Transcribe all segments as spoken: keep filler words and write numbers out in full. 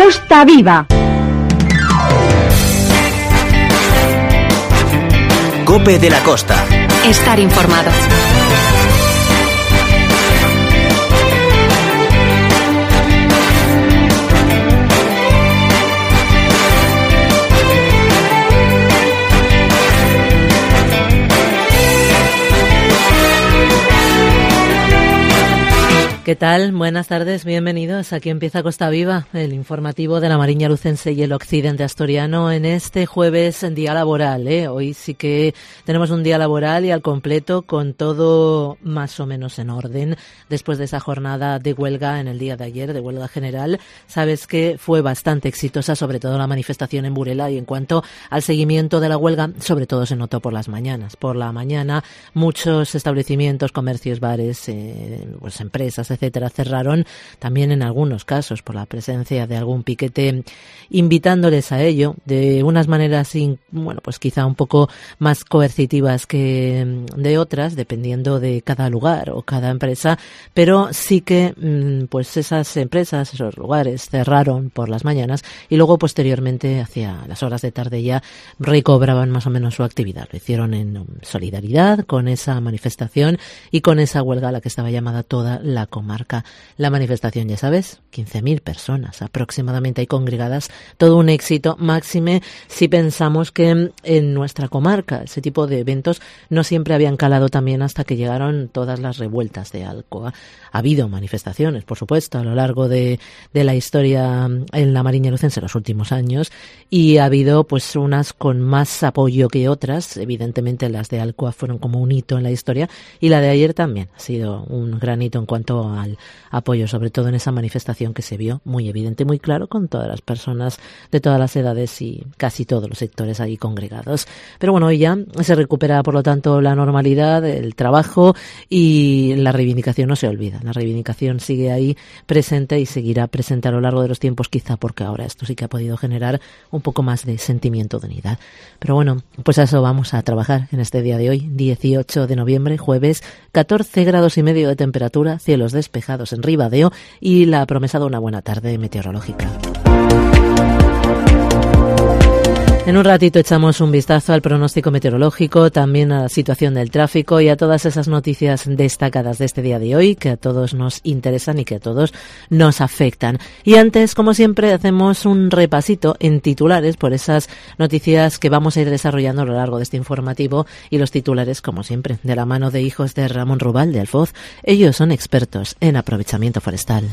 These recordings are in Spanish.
Costa Viva. COPE de la Costa. Estar informado. ¿Qué tal? Buenas tardes, bienvenidos. Aquí empieza Costa Viva, el informativo de la Mariña Lucense y el occidente asturiano en este jueves en día laboral. ¿eh? Hoy sí que tenemos un día laboral y al completo con todo más o menos en orden. Después de esa jornada de huelga en el día de ayer, de huelga general, sabes que fue bastante exitosa, sobre todo la manifestación en Burela, y en cuanto al seguimiento de la huelga, sobre todo se notó por las mañanas. Por la mañana muchos establecimientos, comercios, bares, eh, pues empresas, etcétera, cerraron, también en algunos casos por la presencia de algún piquete, invitándoles a ello de unas maneras, bueno, pues quizá un poco más coercitivas que de otras, dependiendo de cada lugar o cada empresa, pero sí que pues esas empresas, esos lugares cerraron por las mañanas y luego posteriormente, hacia las horas de tarde ya, recobraban más o menos su actividad. Lo hicieron en solidaridad con esa manifestación y con esa huelga a la que estaba llamada toda la comarca. La manifestación, ya sabes, quince mil personas aproximadamente ahí congregadas, todo un éxito, máxime si pensamos que en nuestra comarca ese tipo de eventos no siempre habían calado también hasta que llegaron todas las revueltas de Alcoa. Ha habido manifestaciones, por supuesto, a lo largo de, de la historia en la Mariña Lucense en los últimos años, y ha habido pues unas con más apoyo que otras. Evidentemente las de Alcoa fueron como un hito en la historia, y la de ayer también ha sido un gran hito en cuanto al apoyo, sobre todo en esa manifestación que se vio muy evidente, muy claro, con todas las personas de todas las edades y casi todos los sectores ahí congregados. Pero bueno, hoy ya se recupera, por lo tanto, la normalidad, el trabajo, y la reivindicación no se olvida. La reivindicación sigue ahí presente y seguirá presente a lo largo de los tiempos, quizá porque ahora esto sí que ha podido generar un poco más de sentimiento de unidad. Pero bueno, pues a eso vamos a trabajar en este día de hoy, dieciocho de noviembre, jueves, catorce grados y medio de temperatura, cielos despejados en Ribadeo y la promesa de una buena tarde meteorológica. En un ratito echamos un vistazo al pronóstico meteorológico, también a la situación del tráfico y a todas esas noticias destacadas de este día de hoy que a todos nos interesan y que a todos nos afectan. Y antes, como siempre, hacemos un repasito en titulares por esas noticias que vamos a ir desarrollando a lo largo de este informativo, y los titulares, como siempre, de la mano de hijos de Ramón Rubal de Alfoz. Ellos son expertos en aprovechamiento forestal.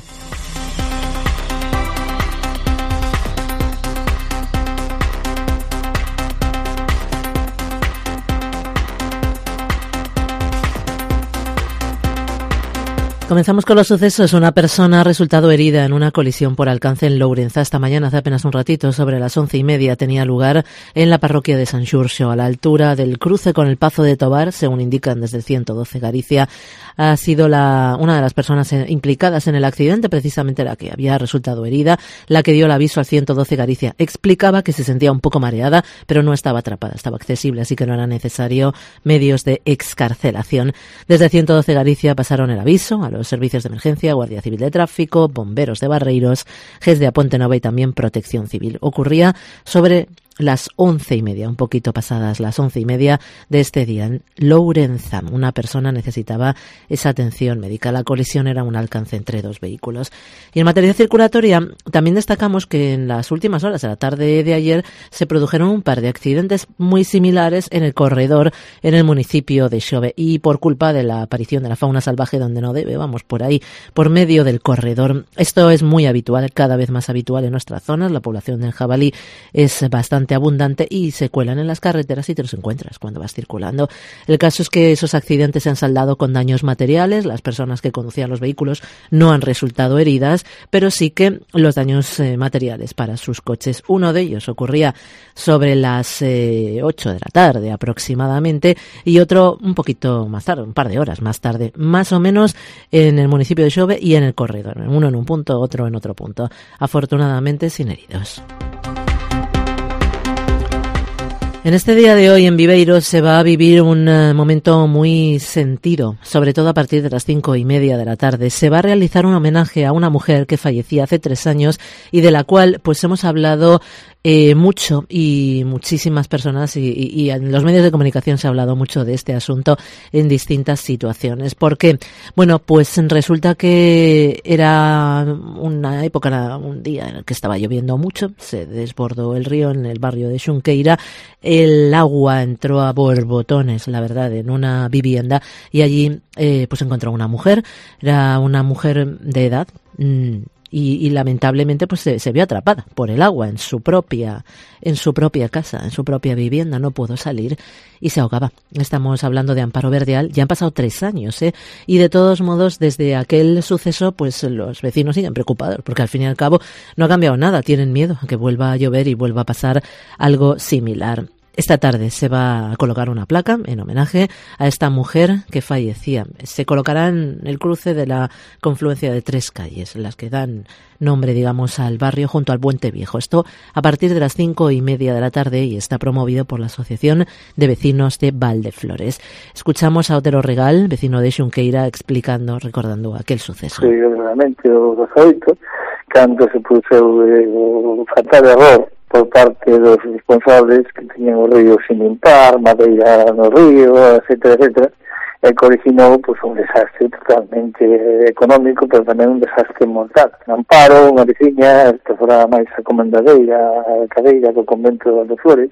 Comenzamos con los sucesos. Una persona ha resultado herida en una colisión por alcance en Lourenza. Esta mañana, hace apenas un ratito, sobre las once y media, tenía lugar en la parroquia de San Xurxo, a la altura del cruce con el Pazo de Tobar, según indican desde el ciento doce Galicia. Ha sido la, una de las personas implicadas en el accidente, precisamente la que había resultado herida, la que dio el aviso al ciento doce Galicia. Explicaba que se sentía un poco mareada, pero no estaba atrapada, estaba accesible, así que no era necesario medios de excarcelación. Desde ciento doce Galicia pasaron el aviso a los servicios de emergencia, Guardia Civil de Tráfico, Bomberos de Barreiros, G E S de Aponte Nova y también Protección Civil. Ocurría sobre las once y media, un poquito pasadas las once y media de este día en Lourenza. Una persona necesitaba esa atención médica. La colisión era un alcance entre dos vehículos. Y en materia circulatoria, también destacamos que en las últimas horas de la tarde de ayer se produjeron un par de accidentes muy similares en el corredor en el municipio de Xove, y por culpa de la aparición de la fauna salvaje donde no debe, vamos por ahí, por medio del corredor. Esto es muy habitual, cada vez más habitual en nuestras zonas. La población del jabalí es bastante abundante y se cuelan en las carreteras y te los encuentras cuando vas circulando. El caso es que esos accidentes se han saldado con daños materiales. Las personas que conducían los vehículos no han resultado heridas, pero sí que los daños eh, materiales para sus coches. Uno de ellos ocurría sobre las eh, ocho de la tarde aproximadamente, y otro un poquito más tarde, un par de horas más tarde, más o menos, en el municipio de Xove y en el corredor. Uno en un punto, otro en otro punto. Afortunadamente sin heridos. En este día de hoy en Viveiro se va a vivir un uh, momento muy sentido, sobre todo a partir de las cinco y media de la tarde. Se va a realizar un homenaje a una mujer que fallecía hace tres años y de la cual pues hemos hablado eh, mucho y muchísimas personas y, y, y en los medios de comunicación se ha hablado mucho de este asunto en distintas situaciones. ¿Por qué? Bueno, pues resulta que era una época, un día en el que estaba lloviendo mucho, se desbordó el río en el barrio de Xunqueira. El agua entró a borbotones, la verdad, en una vivienda y allí eh, pues encontró una mujer, era una mujer de edad mmm, y, y lamentablemente pues se, se vio atrapada por el agua en su propia en su propia casa, en su propia vivienda, no pudo salir y se ahogaba. Estamos hablando de Amparo Verdial, ya han pasado tres años, ¿eh? Y de todos modos, desde aquel suceso, pues los vecinos siguen preocupados, porque al fin y al cabo no ha cambiado nada, tienen miedo a que vuelva a llover y vuelva a pasar algo similar. Esta tarde se va a colocar una placa en homenaje a esta mujer que fallecía. Se colocará en el cruce de la confluencia de tres calles, las que dan nombre, digamos, al barrio junto al Puente Viejo. Esto a partir de las cinco y media de la tarde y está promovido por la Asociación de Vecinos de Valdeflores. Escuchamos a Otero Regal, vecino de Xunqueira, explicando, recordando aquel suceso. Sí, realmente o dezoito, cando se puxeu eh, o fatal error por parte dos responsables que teñen o río sin limpar, madeira no río, etcétera, etcétera, e que originou pues, un desastre totalmente económico, pero tamén un desastre mortal. Amparo, unha veciña, que fora máis a comendadeira, a cadeira do convento de Valdeflores,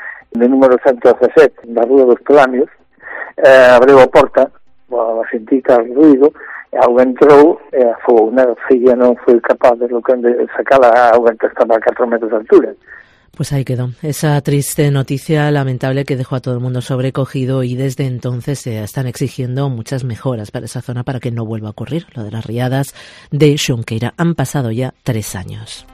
de número ciento dezasete, da Rúa dos Pelamios, eh, abriu a porta, a sentir que o ruido, a auga entrou e a fogo, a filla non foi capaz de, de sacar a auga que estaba a catro metros de altura. Pues ahí quedó esa triste noticia lamentable que dejó a todo el mundo sobrecogido y desde entonces se están exigiendo muchas mejoras para esa zona para que no vuelva a ocurrir lo de las riadas de Xunqueira. Han pasado ya tres años.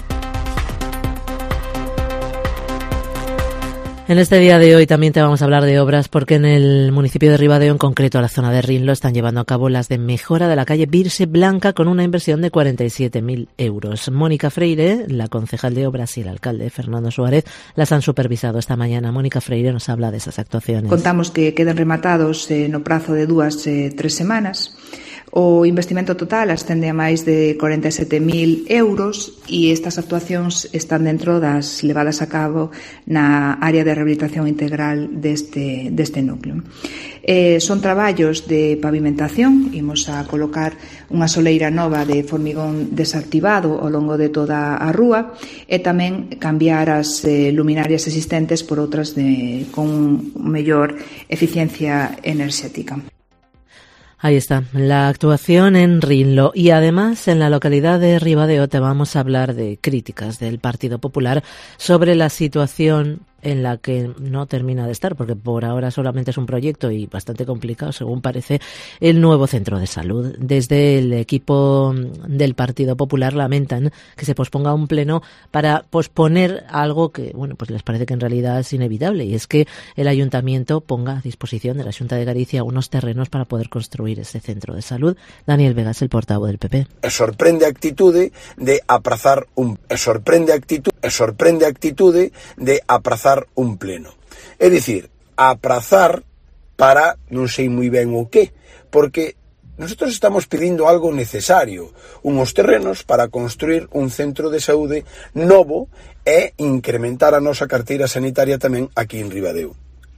En este día de hoy también te vamos a hablar de obras porque en el municipio de Ribadeo, en concreto a la zona de Rinlo, están llevando a cabo las de mejora de la calle Virse Blanca con una inversión de cuarenta y siete mil euros. Mónica Freire, la concejal de obras y el alcalde Fernando Suárez las han supervisado esta mañana. Mónica Freire nos habla de esas actuaciones. Contamos que queden rematados eh, no prazo de dúas, eh, tres semanas. O investimento total ascende a máis de cuarenta e sete mil euros e estas actuacións están dentro das levadas a cabo na área de rehabilitación integral deste, deste núcleo. Eh, son traballos de pavimentación, imos a colocar unha soleira nova de formigón desactivado ao longo de toda a rúa e tamén cambiar as eh, luminarias existentes por outras de, con mellor eficiencia enerxética. Ahí está, la actuación en Rinlo y además en la localidad de Ribadeo te vamos a hablar de críticas del Partido Popular sobre la situación en la que no termina de estar, porque por ahora solamente es un proyecto y bastante complicado, según parece, el nuevo centro de salud. Desde el equipo del Partido Popular lamentan que se posponga un pleno para posponer algo que, bueno, pues les parece que en realidad es inevitable, y es que el Ayuntamiento ponga a disposición de la Xunta de Galicia unos terrenos para poder construir ese centro de salud. Daniel Vega es el portavoz del P P. E sorprende a actitude de aprazar un e sorprende a actitude, e sorprende a actitude de aprazar un pleno. É dicir, aprazar para non sei moi ben o que, porque nosotros estamos pedindo algo necesario, unhos terrenos para construir un centro de saúde novo e incrementar a nosa carteira sanitaria tamén aquí en Ribadeo.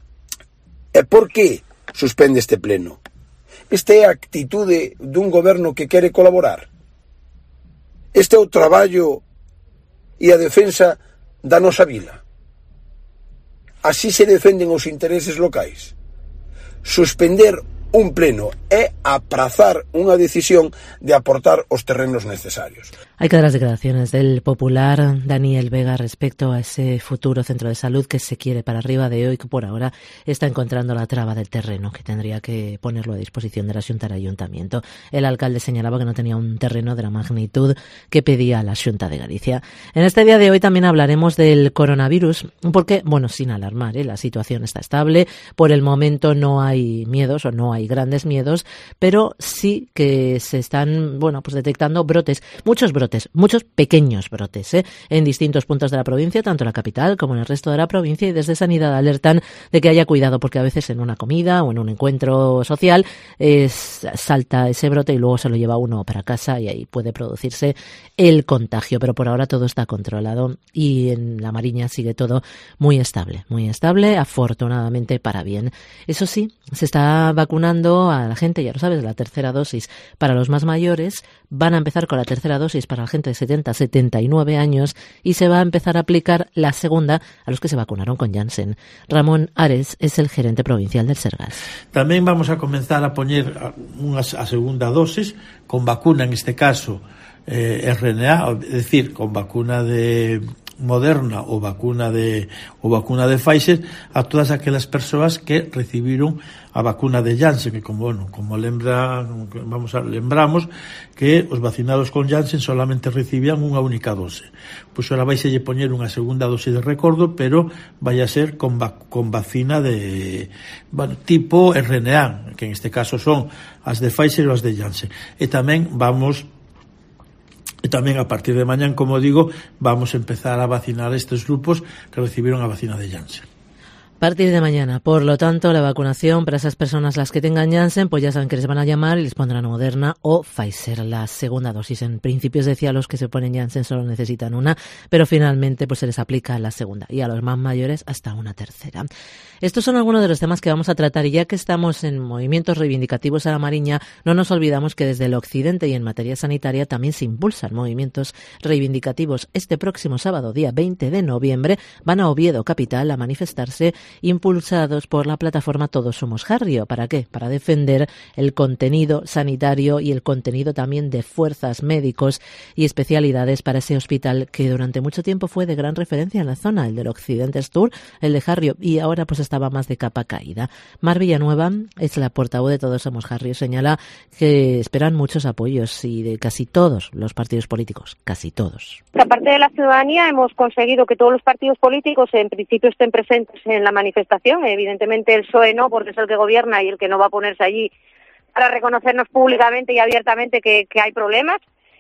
E por que suspende este pleno? Esta é a actitude dun goberno que quere colaborar. Este é o traballo e a defensa da nosa vila. Así se defenden os intereses locais. Suspender un pleno é aprazar unha decisión de aportar os terrenos necesarios. Hay que dar las declaraciones del popular Daniel Vega respecto a ese futuro centro de salud que se quiere para Ribadeo y que por ahora está encontrando la traba del terreno, que tendría que ponerlo a disposición de la Xunta del Ayuntamiento. El alcalde señalaba que no tenía un terreno de la magnitud que pedía la Xunta de Galicia. En este día de hoy también hablaremos del coronavirus, porque, bueno, sin alarmar, ¿eh? La situación está estable, por el momento no hay miedos o no hay hay grandes miedos, pero sí que se están, bueno, pues detectando brotes, muchos brotes, muchos pequeños brotes, ¿eh? en distintos puntos de la provincia, tanto en la capital como en el resto de la provincia, y desde Sanidad alertan de que haya cuidado porque a veces en una comida o en un encuentro social es, salta ese brote y luego se lo lleva uno para casa y ahí puede producirse el contagio, pero por ahora todo está controlado y en la Mariña sigue todo muy estable, muy estable, afortunadamente para bien. Eso sí, se está vacunando a la gente, ya lo sabes, la tercera dosis para los más mayores, van a empezar con la tercera dosis para la gente de setenta a setenta y nueve años y se va a empezar a aplicar la segunda a los que se vacunaron con Janssen. Ramón Ares es el gerente provincial del Sergas. Tamén vamos a comenzar a poñer unha a segunda dosis con vacuna, en este caso eh, R N A, é dicir, con vacuna de Moderna ou vacuna de ou vacuna de Pfizer a todas aquelas persoas que recibiron a vacuna de Janssen, que como bueno, como lembra, vamos a lembramos que os vacinados con Janssen solamente recibían unha única dose. Pois ahora vais a lle poñer unha segunda dose de recordo, pero vai a ser con vac- con vacina de bueno, tipo R N A, que en este caso son as de Pfizer ou as de Janssen. E tamén vamos E tamén a partir de mañán, como digo, vamos a empezar a vacinar a estes grupos que recibieron a vacina de Janssen. A partir de mañana, por lo tanto, la vacunación para esas personas las que tengan Janssen, pues ya saben que les van a llamar y les pondrán Moderna o Pfizer, la segunda dosis. En principio, decía, los que se ponen Janssen solo necesitan una, pero finalmente pues se les aplica la segunda y a los más mayores hasta una tercera. Estos son algunos de los temas que vamos a tratar y ya que estamos en movimientos reivindicativos a la Mariña, no nos olvidamos que desde el occidente y en materia sanitaria también se impulsan movimientos reivindicativos. Este próximo sábado, día veinte de noviembre, van a Oviedo capital a manifestarse impulsados por la plataforma Todos Somos Jarrio. ¿Para qué? Para defender el contenido sanitario y el contenido también de fuerzas, médicos y especialidades para ese hospital que durante mucho tiempo fue de gran referencia en la zona, el del Occidente Sur, el de Jarrio, y ahora pues estaba más de capa caída. Mar Villanueva es la portavoz de Todos Somos Jarrio, señala que esperan muchos apoyos y de casi todos los partidos políticos, casi todos. Aparte de la ciudadanía, hemos conseguido que todos los partidos políticos en principio estén presentes en la manifestación. Evidentemente el P S O E no, porque es el que gobierna y el que no va a ponerse allí para reconocernos públicamente y abiertamente que, que hay problemas.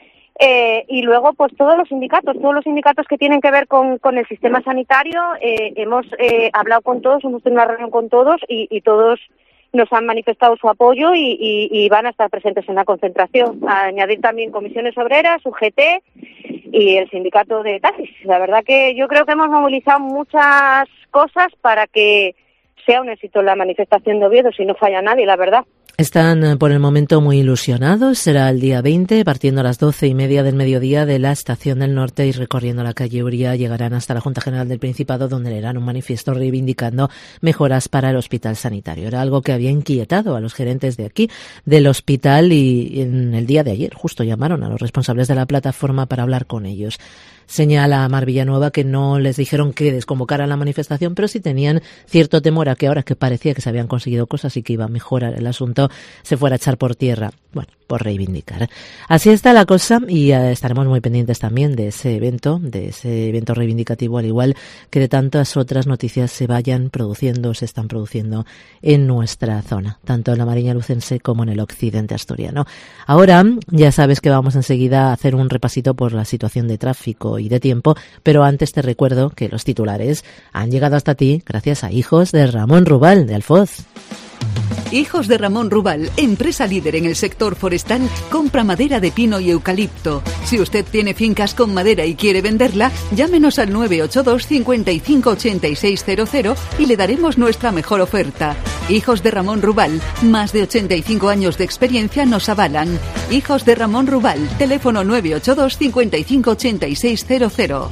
Eh, y luego, pues todos los sindicatos, todos los sindicatos que tienen que ver con, con el sistema sanitario, eh, hemos eh, hablado con todos, hemos tenido una reunión con todos y, y todos nos han manifestado su apoyo y, y, y van a estar presentes en la concentración. A añadir también comisiones obreras, U G T y el sindicato de taxis. La verdad que yo creo que hemos movilizado muchas cosas para que sea un éxito la manifestación de Oviedo, si no falla nadie, la verdad. Están por el momento muy ilusionados. Será el día veinte, partiendo a las doce y media del mediodía de la Estación del Norte y recorriendo la calle Uría llegarán hasta la Junta General del Principado, donde leerán un manifiesto reivindicando mejoras para el hospital sanitario. Era algo que había inquietado a los gerentes de aquí, del hospital, y en el día de ayer justo llamaron a los responsables de la plataforma para hablar con ellos. Señala Mar Villanueva que no les dijeron que desconvocaran la manifestación, pero sí tenían cierto temor a que ahora que parecía que se habían conseguido cosas y que iba a mejorar el asunto, se fuera a echar por tierra. Bueno, por reivindicar. Así está la cosa y eh, estaremos muy pendientes también de ese evento, de ese evento reivindicativo, al igual que de tantas otras noticias se vayan produciendo, se están produciendo en nuestra zona, tanto en la Mariña Lucense como en el occidente asturiano. Ahora ya sabes que vamos enseguida a hacer un repasito por la situación de tráfico y de tiempo, pero antes te recuerdo que los titulares han llegado hasta ti gracias a Hijos de Ramón Rubal de Alfoz. Hijos de Ramón Rubal, empresa líder en el sector forestal, compra madera de pino y eucalipto. Si usted tiene fincas con madera y quiere venderla, llámenos al nueve ocho dos, cinco cinco, ocho seis cero cero y le daremos nuestra mejor oferta. Hijos de Ramón Rubal, más de ochenta y cinco años de experiencia nos avalan. Hijos de Ramón Rubal, teléfono nueve ocho dos, cinco cinco, ocho seis cero cero.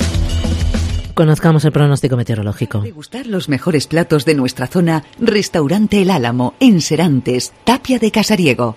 Conozcamos el pronóstico meteorológico. Para degustar los mejores platos de nuestra zona, Restaurante El Álamo, en Serantes, Tapia de Casariego.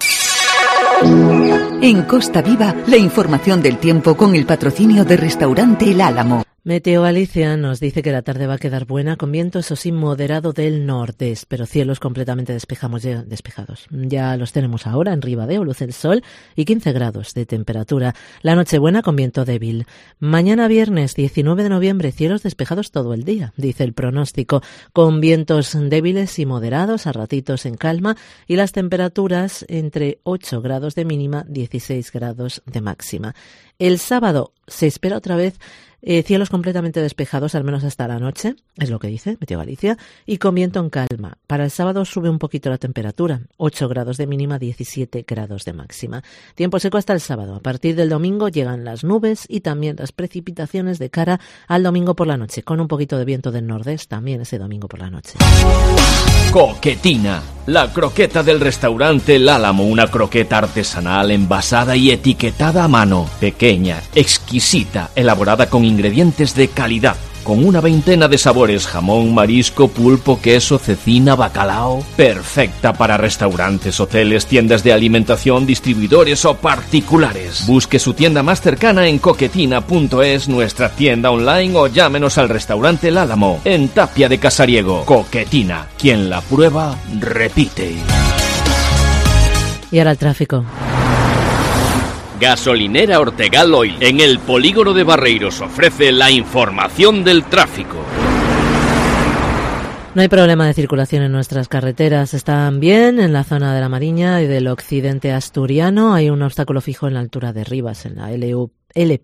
En Costa Viva, la información del tiempo con el patrocinio de Restaurante El Álamo. Meteo Galicia nos dice que la tarde va a quedar buena, con viento, eso sí, moderado del nordeste, pero cielos completamente despejamos ya, despejados. Ya los tenemos ahora en Ribadeo, luce el sol y quince grados de temperatura. La noche buena con viento débil. Mañana viernes diecinueve de noviembre, cielos despejados todo el día, dice el pronóstico, con vientos débiles y moderados, a ratitos en calma, y las temperaturas entre ocho grados de mínima, dieciséis grados de máxima. El sábado se espera otra vez Eh, cielos completamente despejados, al menos hasta la noche, es lo que dice Meteo Galicia, y con viento en calma. Para el sábado sube un poquito la temperatura, ocho grados de mínima, diecisiete grados de máxima. Tiempo seco hasta el sábado. A partir del domingo llegan las nubes y también las precipitaciones de cara al domingo por la noche, con un poquito de viento del nordeste también ese domingo por la noche. Coquetina, la croqueta del restaurante El Álamo, una croqueta artesanal envasada y etiquetada a mano, pequeña, exquisita, elaborada con ingredientes de calidad, con una veintena de sabores: jamón, marisco, pulpo, queso, cecina, bacalao. Perfecta para restaurantes, hoteles, tiendas de alimentación, distribuidores o particulares. Busque su tienda más cercana en coquetina punto es, nuestra tienda online, o llámenos al restaurante El Álamo, en Tapia de Casariego. Coquetina, quien la prueba, repite. Y ahora el tráfico. Gasolinera Ortegal Oil, en el polígono de Barreiros, ofrece la información del tráfico. No hay problema de circulación en nuestras carreteras, están bien en la zona de la Mariña y del occidente asturiano. Hay un obstáculo fijo en la altura de Rivas, en la L U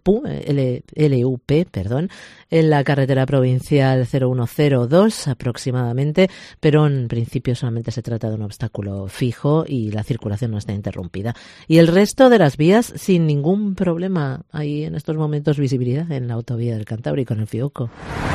P, perdón, en la carretera provincial cero uno cero dos aproximadamente, pero en principio solamente se trata de un obstáculo fijo y la circulación no está interrumpida. Y el resto de las vías sin ningún problema. Hay en estos momentos visibilidad en la autovía del Cantábrico, en el Fiuco.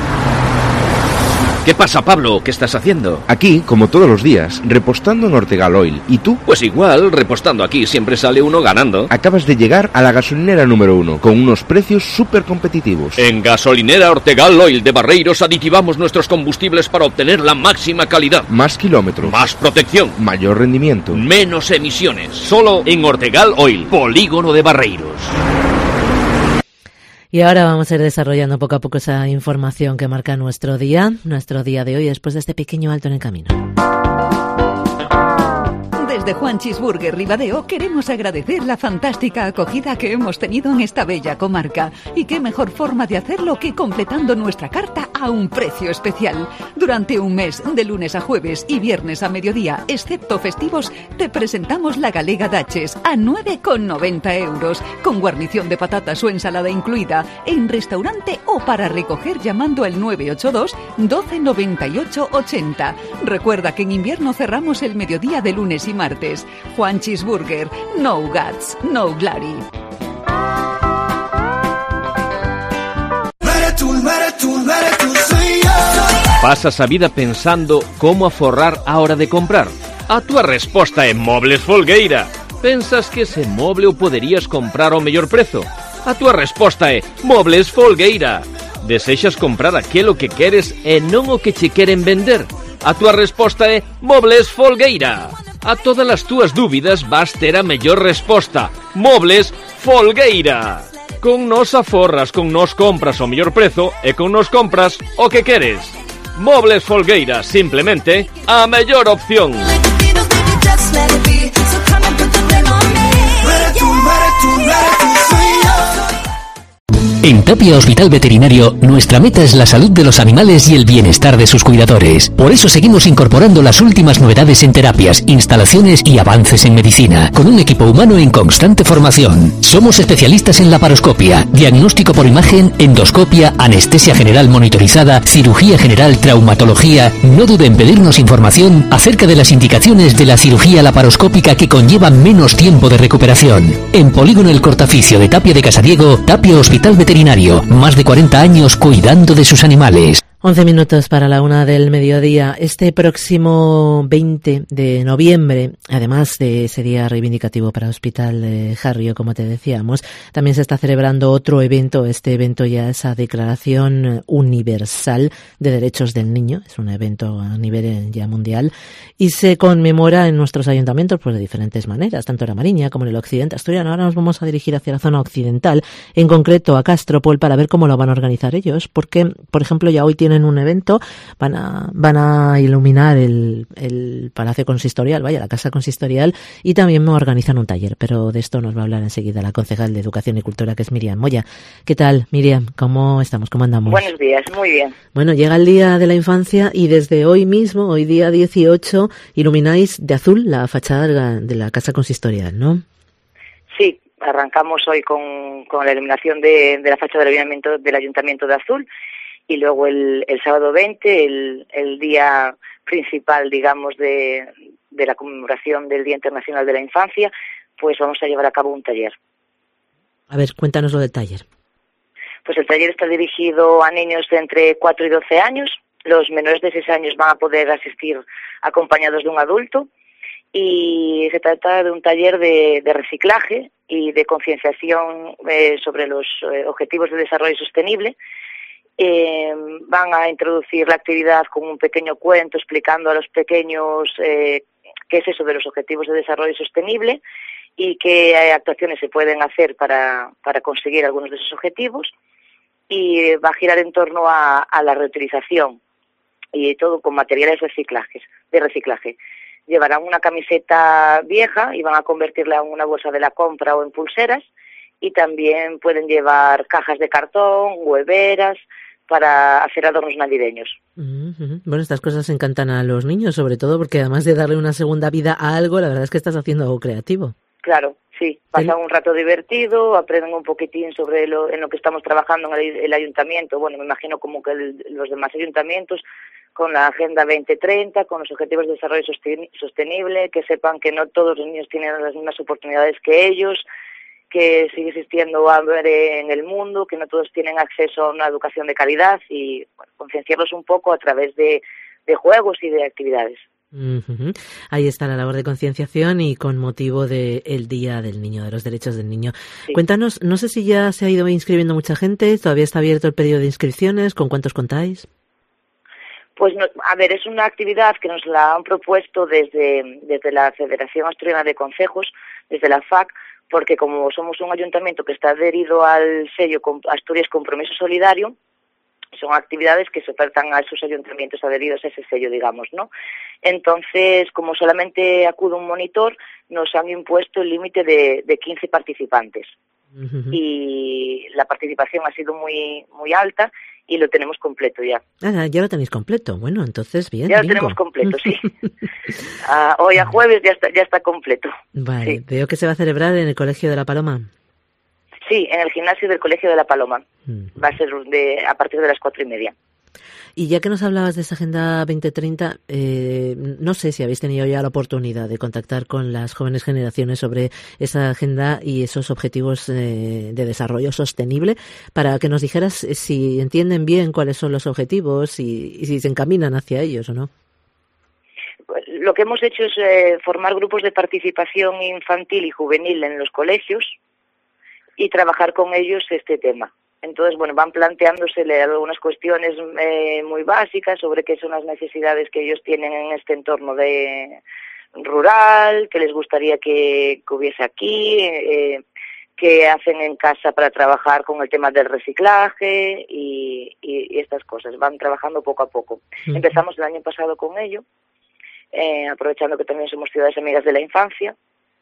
¿Qué pasa, Pablo? ¿Qué estás haciendo? Aquí, como todos los días, repostando en Ortegal Oil. ¿Y tú? Pues igual, repostando aquí siempre sale uno ganando. Acabas de llegar a la gasolinera número uno, con unos precios súper competitivos. En Gasolinera Ortegal Oil de Barreiros aditivamos nuestros combustibles para obtener la máxima calidad. Más kilómetros. Más protección. Mayor rendimiento. Menos emisiones. Solo en Ortegal Oil, polígono de Barreiros. Y ahora vamos a ir desarrollando poco a poco esa información que marca nuestro día, nuestro día de hoy, después de este pequeño alto en el camino. Desde Juanchis Burger Ribadeo queremos agradecer la fantástica acogida que hemos tenido en esta bella comarca. Y qué mejor forma de hacerlo que completando nuestra carta a un precio especial. Durante un mes, de lunes a jueves y viernes a mediodía, excepto festivos, te presentamos la Galega Daches a nueve con noventa euros, con guarnición de patatas o ensalada incluida, en restaurante o para recoger llamando al nueve ocho dos, doce noventa y ocho ochenta. Recuerda que en invierno cerramos el mediodía de lunes y martes. Juanchis Burger, no guts, no glory. Pasas a vida pensando cómo aforrar a hora de comprar. A túa resposta é Mobles Folgueira. Pensas que ese moble o poderías comprar ao mellor prezo? A túa resposta é Mobles Folgueira. Desexas comprar aquilo que queres e non o que che queren vender? A túa resposta é Mobles Folgueira. A todas as túas dúbidas vas ter a mellor resposta. Mobles Folgueira. Con nos aforras, con nos compras o mellor prezo e con nos compras o que queres. Mobles Folgueira, simplemente a mellor opción. En Tapia Hospital Veterinario, nuestra meta es la salud de los animales y el bienestar de sus cuidadores. Por eso seguimos incorporando las últimas novedades en terapias, instalaciones y avances en medicina, con un equipo humano en constante formación. Somos especialistas en laparoscopia, diagnóstico por imagen, endoscopia, anestesia general monitorizada, cirugía general, traumatología. No dude en pedirnos información acerca de las indicaciones de la cirugía laparoscópica que conlleva menos tiempo de recuperación. En Polígono El Cortaficio de Tapia de Casariego, Tapia Hospital Veterinario. Más de cuarenta años cuidando de sus animales. Once minutos para la una del mediodía. Este próximo veinte de noviembre, además de ese día reivindicativo para el Hospital de Harrio, como te decíamos, también se está celebrando otro evento. Este evento ya es la Declaración Universal de Derechos del Niño. Es un evento a nivel ya mundial y se conmemora en nuestros ayuntamientos pues de diferentes maneras, tanto en La Mariña como en el occidente asturiano. Ahora nos vamos a dirigir hacia la zona occidental, en concreto a Castropol, para ver cómo lo van a organizar ellos, porque, por ejemplo, ya hoy tienen en un evento, van a van a iluminar el, el Palacio Consistorial, vaya, la Casa Consistorial, y también organizan un taller, pero de esto nos va a hablar enseguida la concejal de Educación y Cultura, que es Miriam Moya. ¿Qué tal, Miriam? ¿Cómo estamos? ¿Cómo andamos? Buenos días, muy bien. Bueno, llega el Día de la Infancia y desde hoy mismo, hoy día dieciocho, ilumináis de azul la fachada de la, de la Casa Consistorial, ¿no? Sí, arrancamos hoy con, con la iluminación de, de la fachada del ayuntamiento, del ayuntamiento de azul. Y luego el, el sábado veinte, el, el día principal, digamos, de, de la conmemoración del Día Internacional de la Infancia, pues vamos a llevar a cabo un taller. A ver, cuéntanos lo del taller. Pues el taller está dirigido a niños de entre cuatro y doce años. Los menores de seis años van a poder asistir acompañados de un adulto. Y se trata de un taller de, de reciclaje y de concienciación eh, sobre los eh, objetivos de desarrollo sostenible. Eh, van a introducir la actividad con un pequeño cuento explicando a los pequeños eh, qué es eso de los objetivos de desarrollo sostenible y qué actuaciones se pueden hacer para, para conseguir algunos de esos objetivos, y va a girar en torno a, a la reutilización y todo con materiales reciclajes, de reciclaje. Llevarán una camiseta vieja y van a convertirla en una bolsa de la compra o en pulseras, y también pueden llevar cajas de cartón, hueveras, para hacer adornos navideños. Uh-huh. Bueno, estas cosas encantan a los niños, sobre todo porque además de darle una segunda vida a algo, la verdad es que estás haciendo algo creativo. Claro, sí. Pasan un rato divertido, aprenden un poquitín sobre lo en lo que estamos trabajando en el, el ayuntamiento. Bueno, me imagino como que el, los demás ayuntamientos, con la Agenda veinte treinta, con los Objetivos de Desarrollo Sostenible, que sepan que no todos los niños tienen las mismas oportunidades que ellos, que sigue existiendo hambre en el mundo, que no todos tienen acceso a una educación de calidad, y bueno, concienciarlos un poco a través de, de juegos y de actividades. Uh-huh. Ahí está la labor de concienciación y con motivo del Día del Niño, de los Derechos del Niño. Sí. Cuéntanos, no sé si ya se ha ido inscribiendo mucha gente, todavía está abierto el periodo de inscripciones, ¿con cuántos contáis? Pues, no, a ver, es una actividad que nos la han propuesto desde, desde la Federación Asturiana de Concejos, desde la F A C, porque como somos un ayuntamiento que está adherido al sello Asturias Compromiso Solidario, son actividades que se ofertan a esos ayuntamientos adheridos a ese sello, digamos, ¿no? Entonces, como solamente acude un monitor, nos han impuesto el límite de, de quince participantes. Uh-huh. Y la participación ha sido muy muy alta y lo tenemos completo ya. Ah, ya lo tenéis completo. Bueno, entonces bien. Ya lo bingo. Tenemos completo, sí. uh, hoy a jueves ya está ya está completo. Vale, sí. Veo que se va a celebrar en el Colegio de la Paloma. Sí, en el gimnasio del Colegio de la Paloma. Mm. Va a ser de, a partir de las cuatro y media. Y ya que nos hablabas de esa Agenda veinte treinta, eh, no sé si habéis tenido ya la oportunidad de contactar con las jóvenes generaciones sobre esa agenda y esos objetivos eh, de desarrollo sostenible, para que nos dijeras si entienden bien cuáles son los objetivos y, y si se encaminan hacia ellos o no. Lo que hemos hecho es eh, formar grupos de participación infantil y juvenil en los colegios y trabajar con ellos este tema. Entonces, bueno, van planteándosele algunas cuestiones eh, muy básicas sobre qué son las necesidades que ellos tienen en este entorno de rural, qué les gustaría que, que hubiese aquí, eh, qué hacen en casa para trabajar con el tema del reciclaje y, y, y estas cosas. Van trabajando poco a poco. Uh-huh. Empezamos el año pasado con ello, eh, aprovechando que también somos ciudades amigas de la infancia,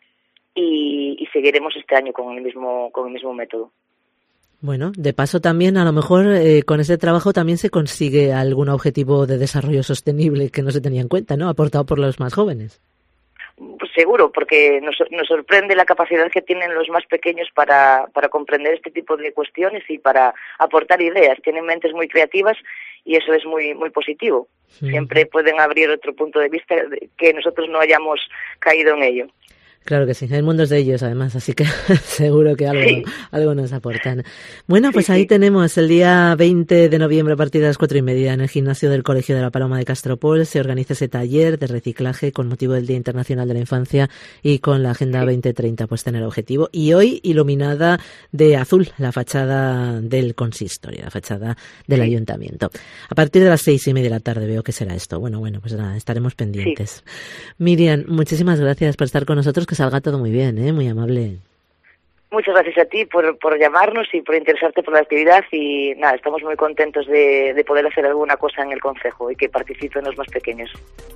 y, y seguiremos este año con el mismo, con el mismo método. Bueno, de paso también a lo mejor eh, con ese trabajo también se consigue algún objetivo de desarrollo sostenible que no se tenía en cuenta, ¿no? Aportado por los más jóvenes. Pues seguro, porque nos, nos sorprende la capacidad que tienen los más pequeños para, para comprender este tipo de cuestiones y para aportar ideas. Tienen mentes muy creativas y eso es muy muy positivo. Sí. Siempre pueden abrir otro punto de vista que nosotros no hayamos caído en ello. Claro que sí, el mundo es de ellos además, así que seguro que algo, sí. algo nos aportan. Bueno, pues sí, ahí sí. tenemos el día veinte de noviembre a partir de las cuatro y media en el gimnasio del Colegio de la Paloma de Castropol se organiza ese taller de reciclaje con motivo del Día Internacional de la Infancia y con la Agenda sí. veinte treinta puesta en el objetivo. Y hoy iluminada de azul la fachada del consistorio, la fachada del sí. ayuntamiento. A partir de las seis y media de la tarde veo que será esto. Bueno, bueno, pues nada, estaremos pendientes. Sí. Miriam, muchísimas gracias por estar con nosotros, que salga todo muy bien, ¿eh? Muy amable. Muchas gracias a ti por, por llamarnos y por interesarte por la actividad y nada, estamos muy contentos de, de poder hacer alguna cosa en el concejo y que participen los más pequeños.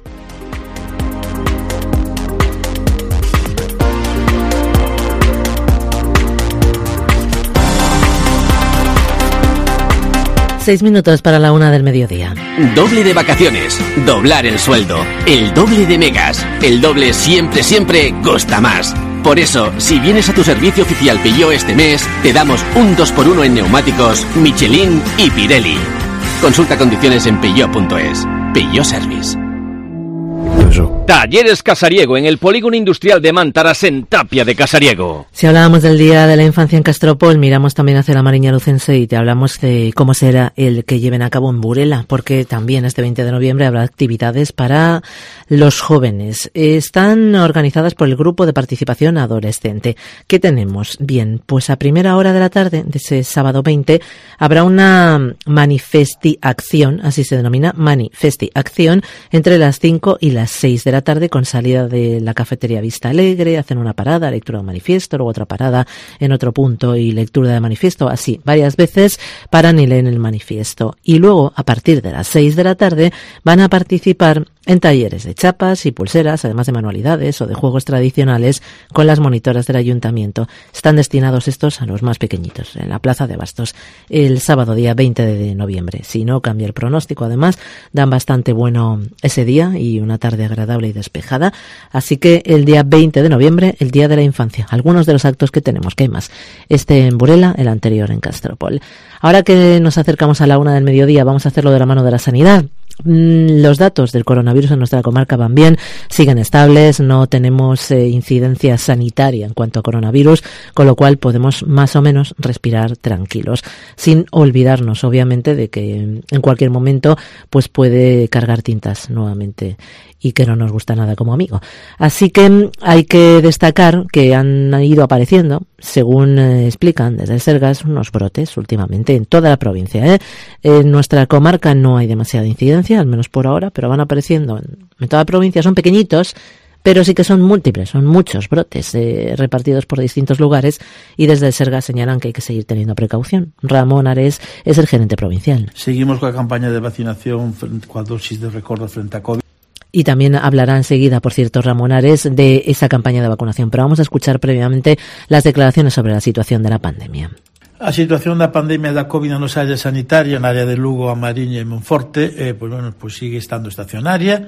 Seis minutos para la una del mediodía. Doble de vacaciones, doblar el sueldo, el doble de megas, el doble siempre, siempre gusta más. Por eso, si vienes a tu servicio oficial Peugeot este mes, te damos un dos por uno en neumáticos, Michelin y Pirelli. Consulta condiciones en peugeot punto es. Peugeot Service. Talleres Casariego en el Polígono Industrial de Mántaras en Tapia de Casariego. Si hablábamos del Día de la Infancia en Castropol, miramos también hacia la Mariña Lucense y te hablamos de cómo será el que lleven a cabo en Burela, porque también este veinte de noviembre habrá actividades para los jóvenes. Están organizadas por el Grupo de Participación Adolescente. ¿Qué tenemos? Bien, pues a primera hora de la tarde de ese sábado veinte habrá una manifesti acción, así se denomina, manifesti acción, entre las cinco y las seis de la tarde con salida de la cafetería Vista Alegre, hacen una parada, lectura de manifiesto, luego otra parada en otro punto y lectura de manifiesto, así, varias veces paran y leen el manifiesto. Y luego, a partir de las seis de la tarde, van a participar en talleres de chapas y pulseras, además de manualidades o de juegos tradicionales con las monitoras del ayuntamiento. Están destinados estos a los más pequeñitos, en la Plaza de Bastos, el sábado día veinte de noviembre. Si no cambia el pronóstico, además, dan bastante bueno ese día y una tarde agradable y despejada. Así que el día veinte de noviembre, el Día de la Infancia. Algunos de los actos que tenemos, que hay más. Este en Burela, el anterior en Castropol. Ahora que nos acercamos a la una del mediodía, vamos a hacerlo de la mano de la sanidad. Los datos del coronavirus en nuestra comarca van bien, siguen estables, no tenemos eh, incidencia sanitaria en cuanto a coronavirus, con lo cual podemos más o menos respirar tranquilos, sin olvidarnos obviamente de que en cualquier momento pues puede cargar tintas nuevamente y que no nos gusta nada como amigo. Así que hay que destacar que han ido apareciendo, según eh, explican desde el Sergas, unos brotes últimamente en toda la provincia. ¿eh? En nuestra comarca no hay demasiada incidencia, al menos por ahora, pero van apareciendo en, en toda la provincia, son pequeñitos, pero sí que son múltiples, son muchos brotes eh, repartidos por distintos lugares y desde el Sergas señalan que hay que seguir teniendo precaución. Ramón Ares es el gerente provincial. Seguimos con la campaña de vacunación con dosis de recordo frente a COVID. Y también hablará enseguida, por cierto, Ramón Ares, de esa campaña de vacunación. Pero vamos a escuchar previamente las declaraciones sobre la situación de la pandemia. A situación da pandemia da COVID na nosa área sanitaria, na área de Lugo, a Mariña e Monforte, eh, pues, bueno, pues sigue estando estacionaria,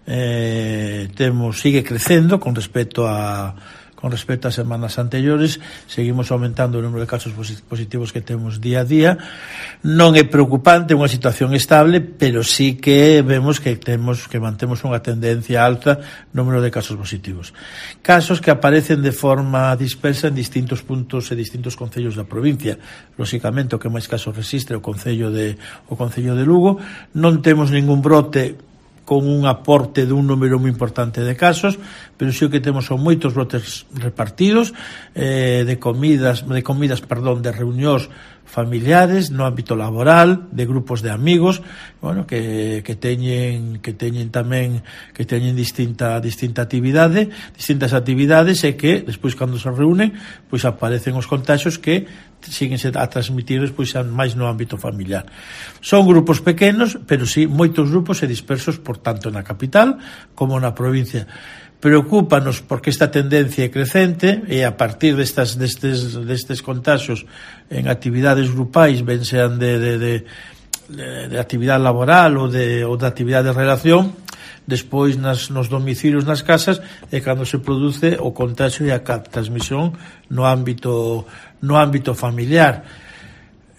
eh, temos, sigue crecendo con respecto a con respecto a semanas anteriores, seguimos aumentando o número de casos positivos que temos día a día. Non é preocupante, é unha situación estable, pero sí que vemos que temos que mantemos unha tendencia alta no número de casos positivos. Casos que aparecen de forma dispersa en distintos puntos e distintos concellos da provincia. Lóxicamente, o que máis casos resiste é o concello de o concello de Lugo. Non temos ningún brote con un aporte de un número moi importante de casos, pero sí que temos son moitos brotes repartidos eh, de comidas, de comidas, perdón, de reunións familiares no ámbito laboral, de grupos de amigos, bueno, que que teñen que teñen tamén que teñen distinta distinta actividade, distintas actividades e que despois cando se reúnen, pois aparecen os contaxios que síguense a transmitir despois máis no ámbito familiar. Son grupos pequenos, pero sí moitos grupos e dispersos por tanto na capital como na provincia. Preocúpanos porque esta tendencia é crecente e a partir destas destes destes contaxios en actividades grupais, ben sean de de de, de, de actividade laboral ou de ou de actividade de relación, despois nas nos domicilios, nas casas, é cando se produce o contagio e a transmisión no ámbito no ámbito familiar.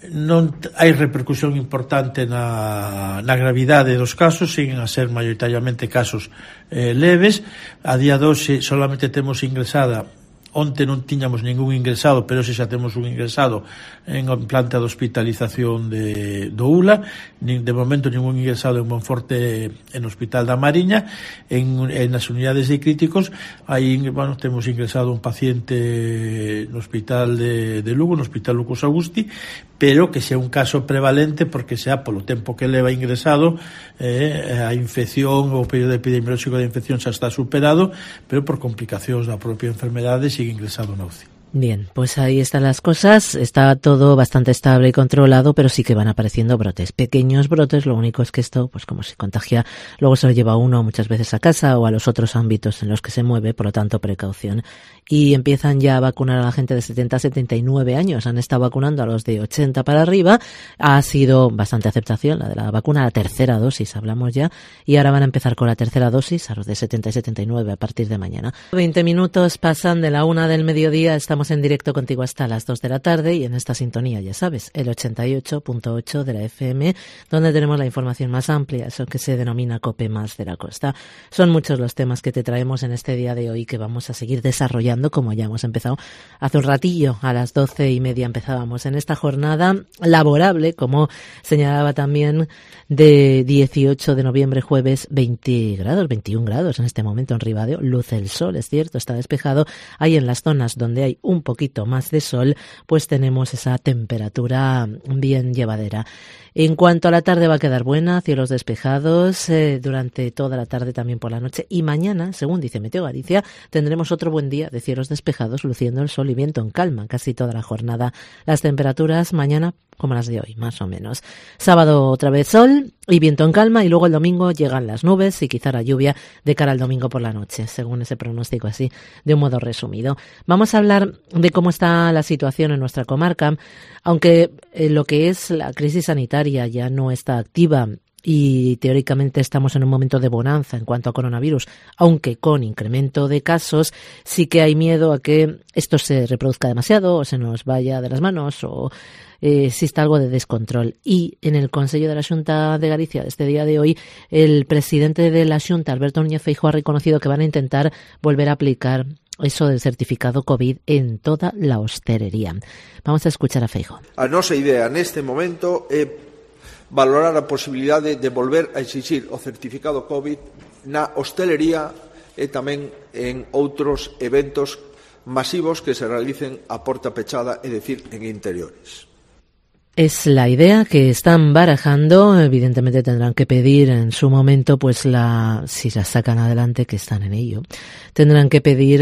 non hai repercusión importante na, na gravidade dos casos, siguen a ser maioritariamente casos eh, leves. A día de hoxe solamente temos ingresada, onte non tiñamos ningún ingresado, pero hoxe xa temos un ingresado en planta de hospitalización de, do U L A, nin, de momento ningún ingresado en Monforte en Hospital da Mariña. En, en as unidades de críticos aí, bueno, temos ingresado un paciente no Hospital de, de Lugo, no Hospital Lucas Augusti, pero que sea un caso prevalente, porque sea polo tempo que leva ingresado, eh, a infección, o período epidemiolóxico de infección xa está superado, pero por complicacións da propia enfermedade sigue ingresado na U C I. Bien, pues ahí están las cosas. Está todo bastante estable y controlado, pero sí que van apareciendo brotes, pequeños brotes. Lo único es que esto, pues como se contagia, luego se lo lleva uno muchas veces a casa o a los otros ámbitos en los que se mueve, por lo tanto, precaución. Y empiezan ya a vacunar a la gente de setenta a setenta y nueve años. Han estado vacunando a los de ochenta para arriba. Ha sido bastante aceptación la de la vacuna, la tercera dosis, hablamos ya. Y ahora van a empezar con la tercera dosis a los de setenta y setenta y nueve a partir de mañana. veinte minutos pasan de la una del mediodía. Estamos en directo contigo hasta las dos de la tarde y en esta sintonía, ya sabes, el ochenta y ocho punto ocho de la F M, donde tenemos la información más amplia, eso que se denomina COPE más de la costa. Son muchos los temas que te traemos en este día de hoy que vamos a seguir desarrollando, como ya hemos empezado hace un ratillo. A las doce y media empezábamos en esta jornada laborable, como señalaba también, de dieciocho de noviembre, jueves, veinte grados, veintiún grados en este momento en Ribadeo. Luce el sol, es cierto, está despejado. Hay en las zonas donde hay un poquito más de sol, pues tenemos esa temperatura bien llevadera. En cuanto a la tarde, va a quedar buena, cielos despejados eh, durante toda la tarde, también por la noche, y mañana, según dice Meteo Galicia, tendremos otro buen día de cielos despejados, luciendo el sol y viento en calma casi toda la jornada. Las temperaturas mañana como las de hoy, más o menos. Sábado otra vez sol y viento en calma, y luego el domingo llegan las nubes y quizá la lluvia de cara al domingo por la noche, según ese pronóstico así, de un modo resumido. Vamos a hablar de cómo está la situación en nuestra comarca, aunque eh, lo que es la crisis sanitaria ya no está activa y teóricamente estamos en un momento de bonanza en cuanto a coronavirus, aunque con incremento de casos, sí que hay miedo a que esto se reproduzca demasiado o se nos vaya de las manos o eh, exista algo de descontrol. Y en el Consejo de la Xunta de Galicia de este día de hoy, el presidente de la Xunta, Alberto Núñez Feijóo, ha reconocido que van a intentar volver a aplicar eso del certificado COVID en toda la hostelería. Vamos a escuchar a Feijóo. A nosa idea neste momento é valorar a posibilidade de volver a exixir o certificado COVID na hostelería e tamén en outros eventos masivos que se realicen a porta pechada, é dicir, en interiores. Es la idea que están barajando. Evidentemente tendrán que pedir en su momento, pues la, si la sacan adelante, que están en ello, tendrán que pedir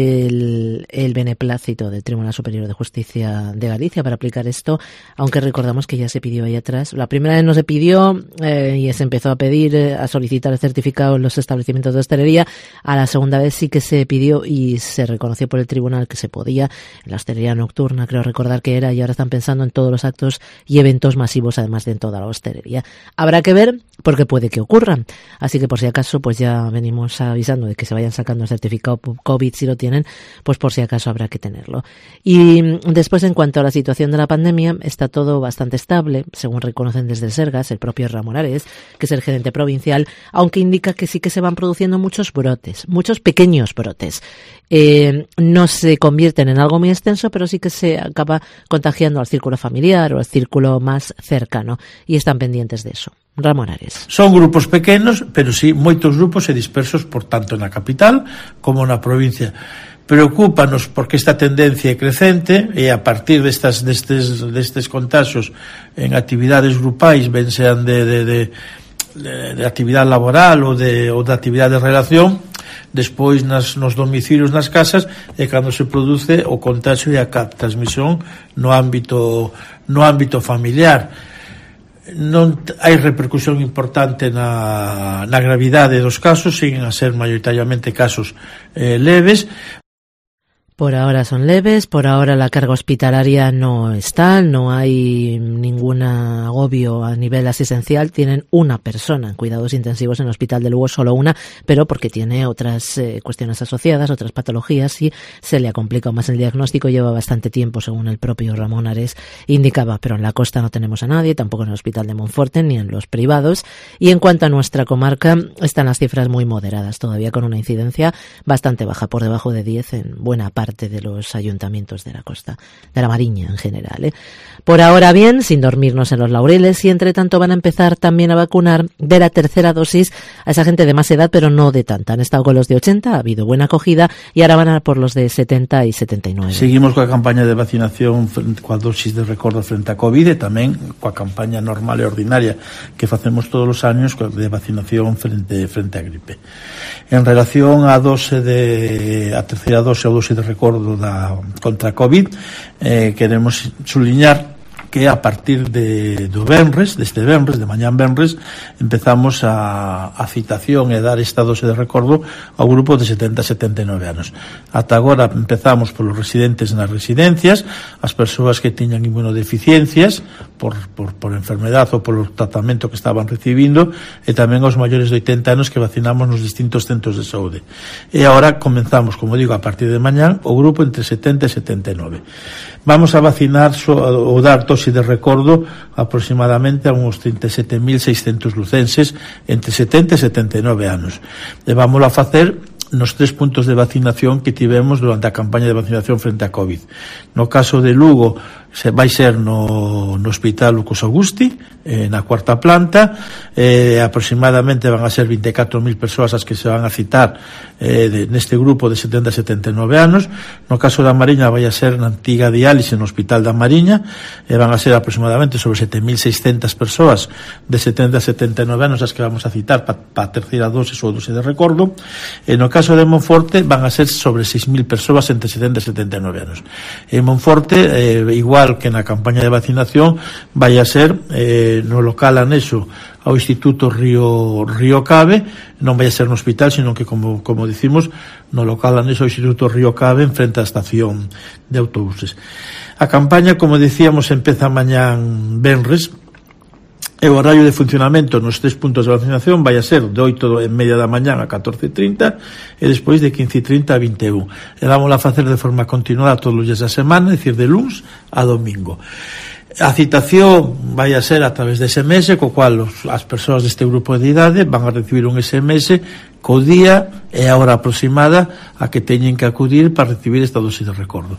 el, el beneplácito del Tribunal Superior de Justicia de Galicia para aplicar esto, aunque recordamos que ya se pidió ahí atrás. La primera vez no se pidió eh, y se empezó a pedir, eh, a solicitar el certificado en los establecimientos de hostelería. A la segunda vez sí que se pidió y se reconoció por el tribunal que se podía en la hostelería nocturna, creo recordar que era, y ahora están pensando en todos los actos y eventos masivos, además de en toda la hostelería. Habrá que ver, porque puede que ocurran. Así que por si acaso, pues ya venimos avisando de que se vayan sacando el certificado COVID, si lo tienen, pues por si acaso habrá que tenerlo. Y después, en cuanto a la situación de la pandemia, está todo bastante estable, según reconocen desde el Sergas, el propio Ramón Ares, que es el gerente provincial, aunque indica que sí que se van produciendo muchos brotes, muchos pequeños brotes. Eh, no se convierten en algo muy extenso, pero sí que se acaba contagiando al círculo familiar o al círculo más cercano, y están pendientes de eso. Ramón Ares. Son grupos pequenos, pero sí moitos grupos e dispersos por tanto na capital como na provincia. Preocúpanos porque esta tendencia é crecente e a partir destas, destes, destes contagios en actividades grupais, ben sean de, de, de, de, de actividade laboral ou de, ou de actividade de relación, despois nas, nos domicilios, nas casas, é cando se produce o contagio e a transmisión no ámbito, no ámbito familiar. Non hai repercusión importante na, na gravidade dos casos, siguen a ser maioritariamente casos eh, leves. Por ahora son leves, por ahora la carga hospitalaria no está, no hay ningún agobio a nivel asistencial. Tienen una persona en cuidados intensivos en el Hospital de Lugo, solo una, pero porque tiene otras eh, cuestiones asociadas, otras patologías, y se le ha complicado más el diagnóstico. Lleva bastante tiempo, según el propio Ramón Ares indicaba, pero en la costa no tenemos a nadie, tampoco en el Hospital de Monforte ni en los privados. Y en cuanto a nuestra comarca, están las cifras muy moderadas, todavía con una incidencia bastante baja, por debajo de diez en buena parte de los ayuntamientos de la costa, de la Mariña en general, ¿eh? Por ahora bien, sin dormirnos en los laureles, y entre tanto van a empezar también a vacunar de la tercera dosis a esa gente de más edad, pero no de tanta. Han estado con los de ochenta, ha habido buena acogida, y ahora van a por los de setenta y setenta y nueve. Seguimos coa campaña de vacinación coa dosis de recordo frente a COVID, e tamén coa campaña normal e ordinaria que facemos todos os años de vacinación frente frente a gripe. En relación á dose de a terceira dose ou dose de recordo da contra COVID, eh, queremos suliñar que a partir de do venres, deste venres, de mañán venres, empezamos a, a citación e dar esta dose de recordo ao grupo de setenta a setenta e nove anos. Ata agora empezamos polos residentes nas residencias, as persoas que tiñan inmunodeficiencias por, por, por enfermedade ou polo tratamento que estaban recibindo, e tamén aos maiores de oitenta anos que vacinamos nos distintos centros de saúde. E agora comenzamos, como digo, a partir de mañán, o grupo entre setenta e setenta e nove. Vamos a vacinar so, ou dar dose de recordo aproximadamente a uns trinta e sete mil seiscentos lucenses entre setenta e setenta e nove anos. E vamos a facer nos tres puntos de vacinación que tivemos durante a campaña de vacinación frente a COVID. No caso de Lugo, se vai ser no, no Hospital Lucas Augusti, eh, na cuarta planta, eh, aproximadamente van a ser vinte e catro mil persoas as que se van a citar eh, de, neste grupo de setenta a setenta e nove anos. No caso da Mariña vai a ser na antiga diálise no Hospital da Mariña, e van a ser aproximadamente sobre sete mil seiscentas persoas de setenta a setenta e nove anos as que vamos a citar para pa a terceira dose ou dose de recordo. E no caso de Monforte van a ser sobre seis mil persoas entre setenta e setenta e nove anos. En Monforte, eh, igual que na campaña de vacinación, vai a ser eh, no local anexo ao Instituto Río Río Cabe, non vai a ser no hospital, sino que, como, como dicimos, no local anexo ao Instituto Río Cabe, en frente á estación de autobuses. A campaña, como decíamos, empeza mañán venres, e o horario de funcionamento nos tres puntos de vacinación vai a ser de oito e media da mañán a catorce e trinta, e despois de quince e trinta a vinte e un. E vamos a facer de forma continuada todos os días da semana, é dicir, de luns a domingo. A citación vai a ser a través de ese eme ese, co cual os, as persoas deste grupo de idade van a recibir un ese eme ese co día e a hora aproximada a que teñen que acudir para recibir esta dose de recordo.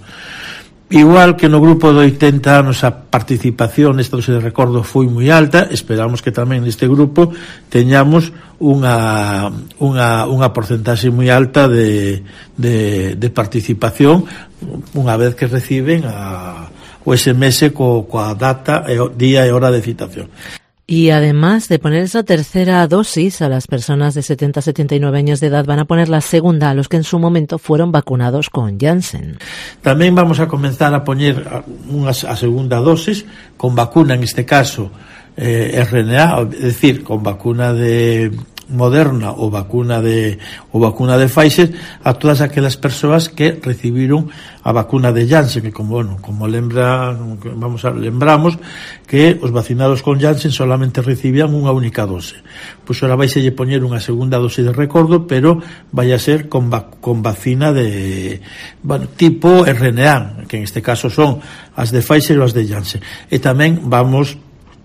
Igual que no grupo de oitenta anos a participación nesta dose de recordo foi moi alta, esperamos que tamén neste grupo teñamos unha, unha, unha porcentaxe moi alta de, de, de participación unha vez que reciben a, o ese eme ese co, coa data, e, día e hora de citación. Y además de poner esa tercera dosis a las personas de setenta a setenta y nueve años de edad, van a poner la segunda a los que en su momento fueron vacunados con Janssen. Tamén vamos a comenzar a poñer unha a segunda dosis con vacuna, en este caso eh, erre ene a, es decir, con vacuna de Moderna ou vacuna de ou vacuna de Pfizer, a todas aquelas persoas que recibiron a vacuna de Janssen, que como, bueno, como lembra, vamos a lembramos que os vacinados con Janssen solamente recibían unha única dose. Pois ahora vai se lle poñer unha segunda dose de recordo, pero vai a ser con, vac, con vacina de, bueno, tipo erre ene a, que en este caso son as de Pfizer ou as de Janssen. E tamén vamos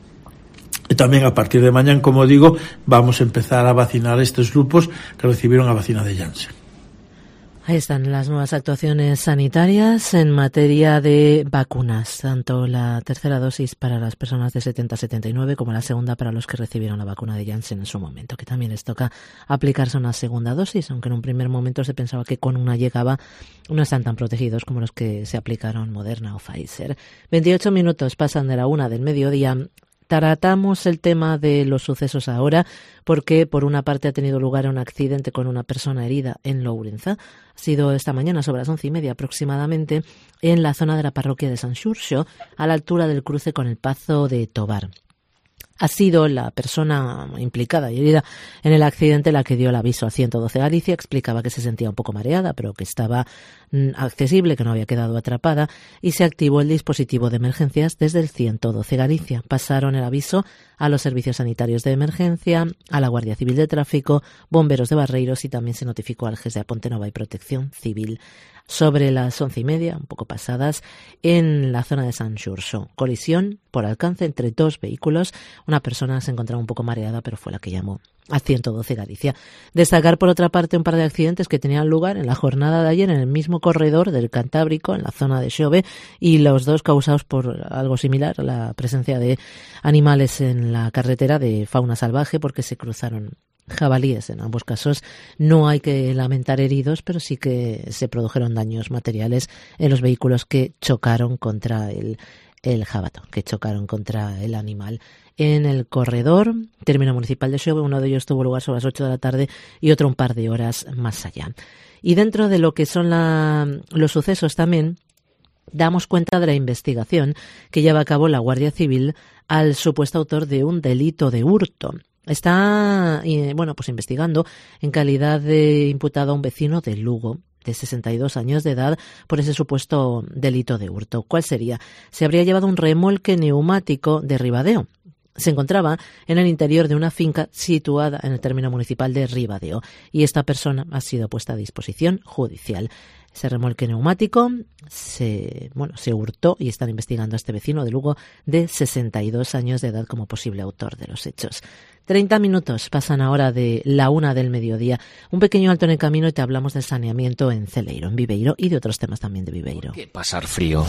E tamén a partir de mañán, como digo, vamos a empezar a vacinar estes grupos que recibieron a vacina de Janssen. Ahí están las nuevas actuaciones sanitarias en materia de vacunas, tanto la tercera dosis para las personas de setenta a setenta y nueve como la segunda para los que recibieron la vacuna de Janssen en su momento, que también les toca aplicarse una segunda dosis, aunque en un primer momento se pensaba que con una llegaba, no están tan protegidos como los que se aplicaron Moderna o Pfizer. veintiocho minutos pasan de la una del mediodía. Tratamos el tema de los sucesos ahora porque, por una parte, ha tenido lugar un accidente con una persona herida en Lourenza. Ha sido esta mañana sobre las once y media aproximadamente en la zona de la parroquia de San Xurxo, a la altura del cruce con el Pazo de Tobar. Ha sido la persona implicada y herida en el accidente la que dio el aviso a ciento doce Galicia. Explicaba que se sentía un poco mareada, pero que estaba mm, accesible, que no había quedado atrapada, y se activó el dispositivo de emergencias desde el ciento doce Galicia. Pasaron el aviso a los servicios sanitarios de emergencia, a la Guardia Civil de Tráfico, bomberos de Barreiros, y también se notificó al G E S de Pontenova y Protección Civil. Sobre las once y media, un poco pasadas, en la zona de San Xurxo. Colisión por alcance entre dos vehículos. Una persona se encontraba un poco mareada, pero fue la que llamó a ciento doce Galicia. Destacar, por otra parte, un par de accidentes que tenían lugar en la jornada de ayer en el mismo corredor del Cantábrico, en la zona de Xove, y los dos causados por algo similar, la presencia de animales en la carretera de fauna salvaje, porque se cruzaron jabalíes. En ambos casos no hay que lamentar heridos, pero sí que se produjeron daños materiales en los vehículos que chocaron contra el, el jabato, que chocaron contra el animal en el corredor término municipal de Xove. Uno de ellos tuvo lugar sobre las ocho de la tarde y otro un par de horas más allá. Y dentro de lo que son la, los sucesos también damos cuenta de la investigación que lleva a cabo la Guardia Civil al supuesto autor de un delito de hurto. Está, bueno, pues investigando en calidad de imputado a un vecino de Lugo, de sesenta y dos años de edad, por ese supuesto delito de hurto. ¿Cuál sería? Se habría llevado un remolque neumático de Ribadeo. Se encontraba en el interior de una finca situada en el término municipal de Ribadeo, y esta persona ha sido puesta a disposición judicial. Ese remolque neumático se, bueno, se hurtó y están investigando a este vecino de Lugo de sesenta y dos años de edad como posible autor de los hechos. treinta minutos pasan ahora de la una del mediodía. Un pequeño alto en el camino y te hablamos del saneamiento en Celeiro, en Viveiro, y de otros temas también de Viveiro. ¿Qué pasar frío?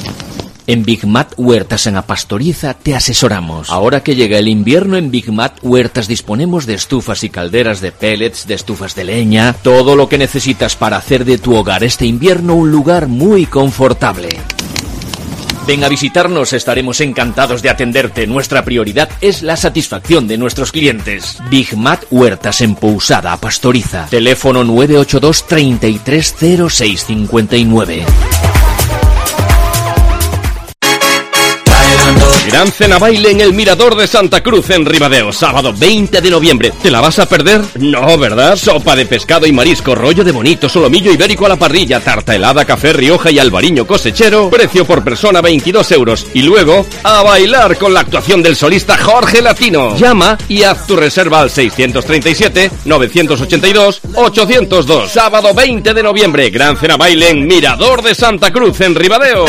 En Big Mat Huertas en Apastoriza te asesoramos. Ahora que llega el invierno, en Big Mat Huertas disponemos de estufas y calderas de pellets, de estufas de leña, todo lo que necesitas para hacer de tu hogar este invierno un lugar muy confortable. Ven a visitarnos, estaremos encantados de atenderte. Nuestra prioridad es la satisfacción de nuestros clientes. Big Mat Huertas en Pousada, Pastoriza. Teléfono nueve ocho dos, treinta y tres, cero seis cincuenta y nueve. Gran cena baile en el Mirador de Santa Cruz en Ribadeo, sábado veinte de noviembre. ¿Te la vas a perder? No, ¿verdad? Sopa de pescado y marisco, rollo de bonito, solomillo ibérico a la parrilla, tarta helada, café Rioja y albariño cosechero. Precio por persona veintidós euros. Y luego, a bailar con la actuación del solista Jorge Latino. Llama y haz tu reserva al seiscientos treinta y siete, novecientos ochenta y dos, ochocientos dos. Sábado veinte de noviembre, gran cena baile en Mirador de Santa Cruz en Ribadeo.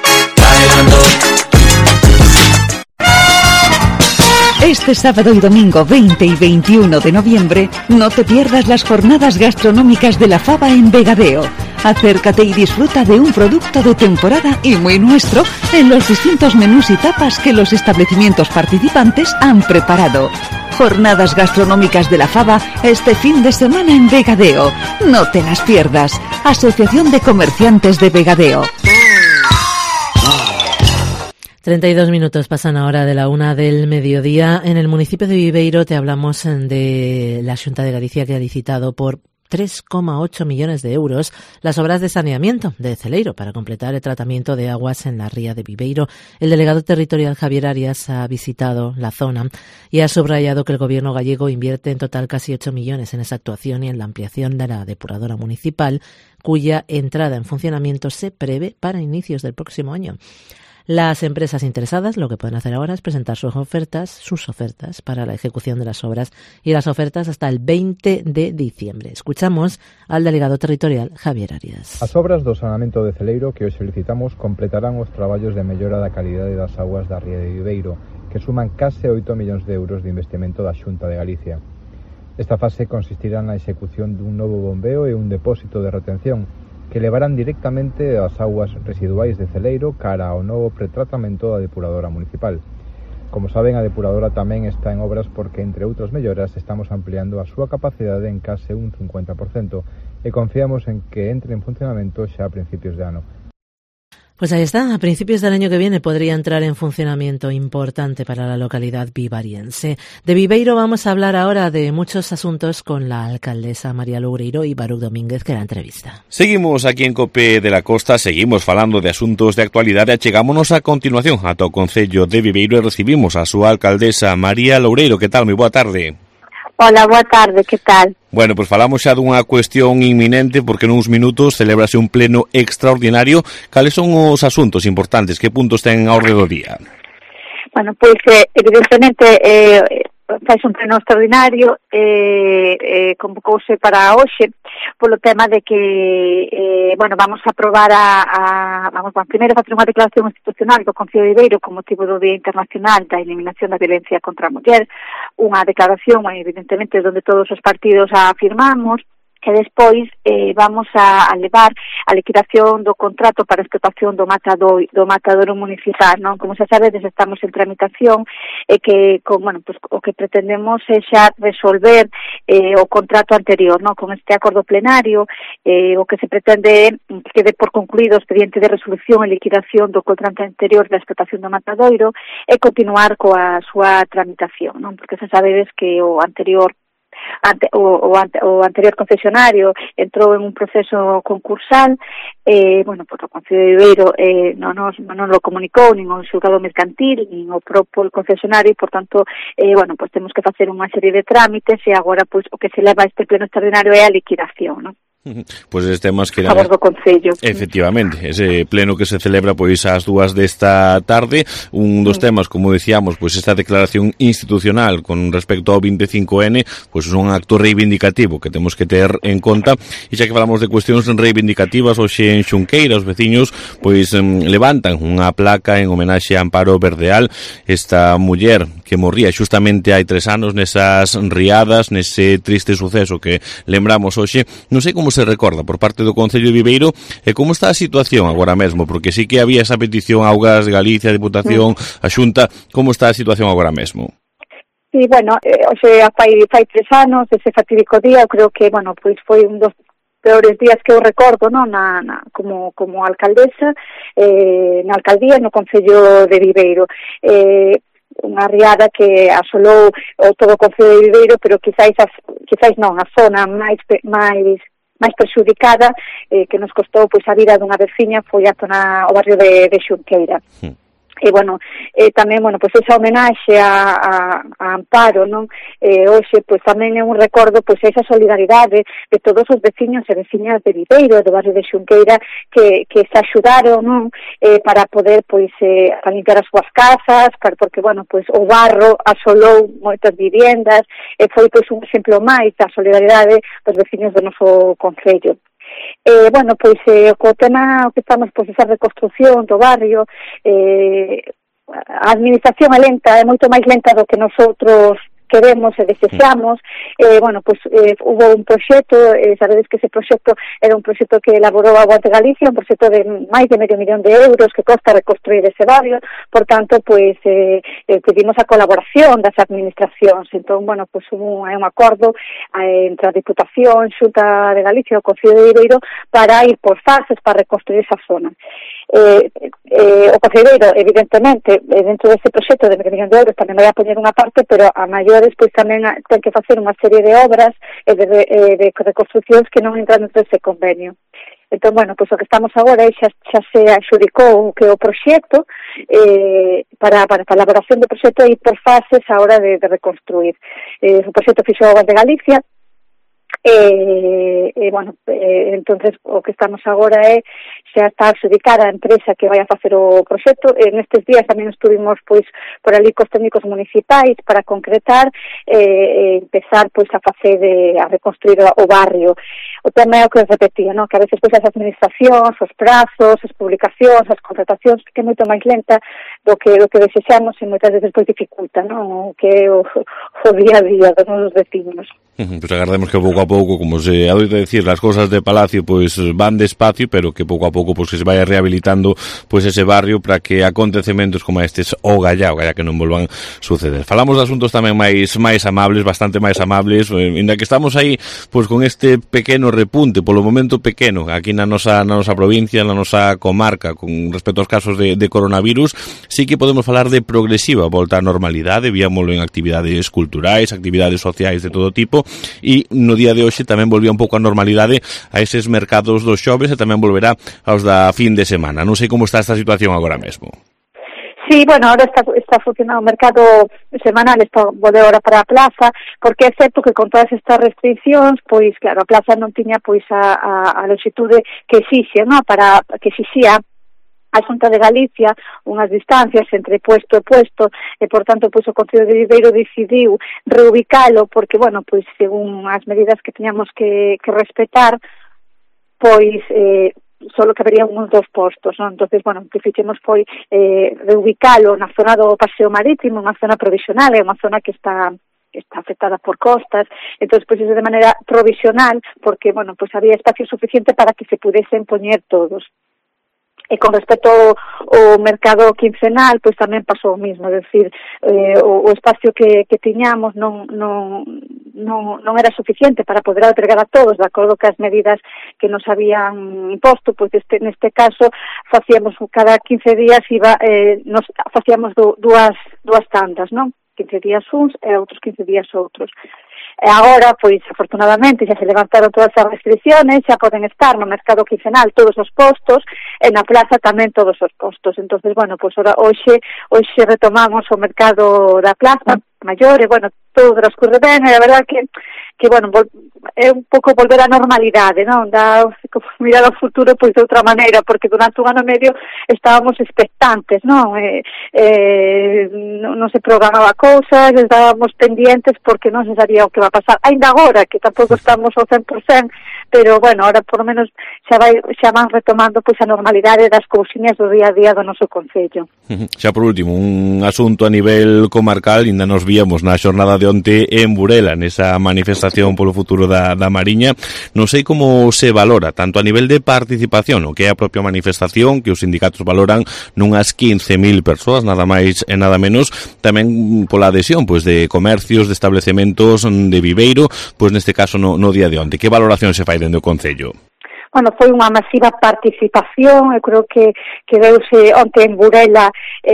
Este sábado y domingo veinte y veintiuno de noviembre no te pierdas las jornadas gastronómicas de la Faba en Vegadeo. Acércate y disfruta de un producto de temporada y muy nuestro en los distintos menús y tapas que los establecimientos participantes han preparado. Jornadas gastronómicas de la Faba este fin de semana en Vegadeo. No te las pierdas. Asociación de Comerciantes de Vegadeo. treinta y dos minutos pasan ahora de la una del mediodía. En el municipio de Viveiro te hablamos de la Xunta de Galicia, que ha licitado por tres coma ocho millones de euros las obras de saneamiento de Celeiro para completar el tratamiento de aguas en la ría de Viveiro. El delegado territorial Javier Arias ha visitado la zona y ha subrayado que el gobierno gallego invierte en total casi ocho millones en esa actuación y en la ampliación de la depuradora municipal, cuya entrada en funcionamiento se prevé para inicios del próximo año. Las empresas interesadas lo que pueden hacer ahora es presentar sus ofertas, sus ofertas para la ejecución de las obras, y las ofertas hasta el veinte de diciembre. Escuchamos al delegado territorial Javier Arias. As obras do saneamento de Celeiro que hoxe solicitamos completarán os traballos de mellora da calidade das augas da ría de Viveiro, que suman case oito millóns de euros de investimento da Xunta de Galicia. Esta fase consistirá na execución dun novo bombeo e un depósito de retención que levarán directamente as augas residuais de Celeiro cara ao novo pretratamento da depuradora municipal. Como saben, a depuradora tamén está en obras porque, entre outras melloras, estamos ampliando a súa capacidade en case un cincuenta por cento e confiamos en que entre en funcionamento xa a principios de ano. Pues ahí está, a principios del año que viene podría entrar en funcionamiento importante para la localidad vivariense. De Viveiro vamos a hablar ahora de muchos asuntos con la alcaldesa María Loureiro y Baruch Domínguez, que la entrevista. Seguimos aquí en COPE de la Costa, seguimos falando de asuntos de actualidade e chegámonos a continuación ata o Concello de Viveiro e recibimos a súa alcaldesa María Loureiro. Que tal? Moi boa tarde. Hola, boa tarde, que tal? Bueno, pois falamos xa dunha cuestión inminente porque nuns minutos celébrase un pleno extraordinario. Cales son os asuntos importantes? Que puntos ten a orde do día? Bueno, pois eh, evidentemente eh, faz un pleno extraordinario, eh, eh, convocouse para hoxe polo tema de que eh, bueno, vamos a aprobar a, a vamos, bueno, primeiro facer unha declaración institucional do Concello de Viveiro con motivo do Día Internacional da Eliminación da Violencia contra a Muller, unha declaración evidentemente onde todos os partidos a afirmamos, e despois eh, vamos a, a levar a liquidación do contrato para a explotación do matador, do matadouro municipal, non? Como xa sabedes, estamos en tramitación e que, con, bueno, pues, o que pretendemos é xa resolver eh, o contrato anterior, non? Con este acordo plenario, eh, o que se pretende é que quede por concluído o expediente de resolución e liquidación do contrato anterior da explotación do matadoiro e continuar coa súa tramitación, non? Porque xa sabedes que o anterior Ante, o, o, o anterior concesionario entrou en un proceso concursal, eh, bueno, por o Concello de Viveiro eh, non, nos, non lo comunicou nin o xulgado mercantil nin o propio concesionario e, por tanto, eh, bueno, pues temos que facer unha serie de trámites e agora pues, o que se leva a este pleno extraordinario é a liquidación, non? Pois pues este temas que a favor do Concello. Efectivamente, ese pleno que se celebra pois ás dúas desta tarde, un dos sí. temas, como decíamos, pois esta declaración institucional con respecto ao veinticinco ene, pois un acto reivindicativo que temos que ter en conta, e xa que falamos de cuestións reivindicativas, hoxe en Xunqueira os veciños pois levantan unha placa en homenaxe a Amparo Verdeal, esta muller que morría xustamente hai tres anos nesas riadas, nese triste suceso que lembramos hoxe. Non sei como se recorda por parte do Concello de Viveiro e como está a situación agora mesmo, porque sí que había esa petición a Augas de Galicia, a Diputación, a Xunta. Como está a situación agora mesmo? Sí, bueno, eh, o sea, fai, fai tres anos ese fatídico día, eu creo que, bueno, pois foi un dos peores días que eu recordo, non, na, na, como, como alcaldesa, eh, na alcaldía, no Concello de Viveiro. Eh, unha riada que asolou o todo o Concello de Viveiro, pero quizáis, as, quizáis non, a zona máis máis máis perxudicada, eh, que nos costou pois a vida dunha veciña foi a zona, o barrio de, de Xunqueira. Sí. E, bueno, eh, tamén, bueno, pois esa homenaxe a, a, a Amparo, non? Eh, hoxe, pois tamén é un recordo, pois esa solidaridade de todos os veciños e veciñas de Viveiro, do barrio de Xunqueira, que, que se axudaron, non? Eh, para poder, pois, eh, para limpiar as súas casas, para, porque, bueno, pois o barro asolou moitas viviendas, e foi, pois, un exemplo máis da solidaridade dos veciños do noso concello. Eh, bueno, pois eh, co tema que estamos pois esa reconstrucción do barrio, eh, a administración é lenta, é moito máis lenta do que nosotros queremos e desexamos. Eh, bueno, pois eh, hubo un proxecto, eh, sabedes que ese proxecto era un proxecto que elaborou a Augas de Galicia, un proxecto de máis de medio millón de euros que costa reconstruir ese barrio, por tanto, pois eh, eh, pedimos a colaboración das administracións. Entón, bueno, pois un, hai un acordo eh, entre a Diputación, Xunta de Galicia e o Concello de Viveiro para ir por fases para reconstruir esa zona. Eh, eh, o Concello de Viveiro, evidentemente, dentro dese proxecto de medio millón de euros tamén vai a poñer unha parte, pero a maior despois tamén ten que facer unha serie de obras e de, de, de reconstruccións que non entran dentro dese convenio. Entón, bueno, pois o que estamos agora é xa, xa se axudicou que o proxecto eh, para, para, para a elaboración do proxecto e por fases a hora de, de reconstruir. Eh, o proxecto fixo Augas de Galicia, e, e bueno, eh, entonces o que estamos agora é xa está adjudicada a empresa que vai a facer o proxecto. En estes días tamén estuvimos pois por ali cos técnicos municipais para concretar e eh, empezar pois a facer de, a reconstruir o barrio. O tema é o que os repetía, non? Que a veces pois as administracións, os prazos, as publicacións, as contratacións, que é moito máis lenta do que do que desexamos e moitas veces pois dificulta, non? Que o, o día a día dos nosos vecinos. Pues agardemos que pouco a pouco, como se adoita decir, las cosas de Palacio pues van despacio, pero que pouco a pouco pues que se vaya rehabilitando pues ese barrio para que acontecementos como estes o galla, o galla que non volvan suceder. Falamos de asuntos tamén máis máis amables, bastante máis amables, eh, inda que estamos aí pues con este pequeno repunte, polo momento pequeno, aquí na nosa na nosa provincia, na nosa comarca, con respecto aos casos de, de coronavirus, sí que podemos falar de progresiva volta á normalidade, víamoslo en actividades culturais, actividades sociais de todo tipo. E no día de hoxe tamén volvía un pouco a normalidade a eses mercados dos xoves e tamén volverá aos da fin de semana. Non sei como está esta situación agora mesmo. Sí, bueno, ahora está, está funcionando o mercado semanal, está volver ahora para a plaza, porque é certo que con todas estas restriccións, pois claro, a plaza non tiña pois a, a, a longitude que exixe, non? Para que exixía a Xunta de Galicia unhas distancias entre puesto e puesto e, por tanto, pois o Concello de Viveiro decidiu reubicalo porque, bueno, pois según as medidas que tiñamos que, que respetar, pois eh, solo caberían uns dos postos, non? Entonces, bueno, que fixemos foi eh, reubicalo na zona do Paseo Marítimo, unha zona provisional, é unha zona que está que está afectada por costas, entonces pois pues, de maneira provisional, porque, bueno, pois pues, había espacio suficiente para que se pudesen poñer todos. E con respecto ao mercado quincenal, pois tamén pasou o mismo, é dicir, eh, o, o espacio que, que tiñamos non, non, non, non era suficiente para poder albergar a todos, de acordo que as medidas que nos habían imposto, pois este, neste caso facíamos cada quince días, iba, eh, nos facíamos du, dúas, dúas tandas, non? quince días uns e outros quince días outros. E agora, pois, afortunadamente, xa se levantaron todas as restricciones, xa poden estar no mercado quincenal todos os postos, e na plaza tamén todos os postos. Entonces, bueno, pois, ora, hoxe, hoxe retomamos o mercado da plaza maior, e, bueno, todo transcurre ben, e a verdad que, que bueno, vol, é un pouco volver á normalidade, non? Da, mirar ao futuro, pois, de outra maneira, porque durante un ano e medio estábamos expectantes, non? E, eh, non, non se programaba cousas, estábamos pendientes porque non se sabía o que va a pasar. Ainda agora, que tampouco estamos ao cen por cento, pero, bueno, ahora por lo menos xa, vai, xa van retomando pois a normalidade das cousiñas do día a día do noso concello. Xa por último, un asunto a nivel comarcal, ainda nos víamos na xornada de onte en Burela, nesa manifestación polo futuro da, da Mariña. Non sei como se valora, tanto a nivel de participación, o que é a propia manifestación, que os sindicatos valoran nunhas quince mil persoas, nada máis e nada menos, tamén pola adhesión pois de comercios, de establecementos de Viveiro, pois neste caso no, no día de onte. Que valoración se fai dende o Concello? Bueno, foi unha masiva participación, eu creo que, que deuse onte en Burela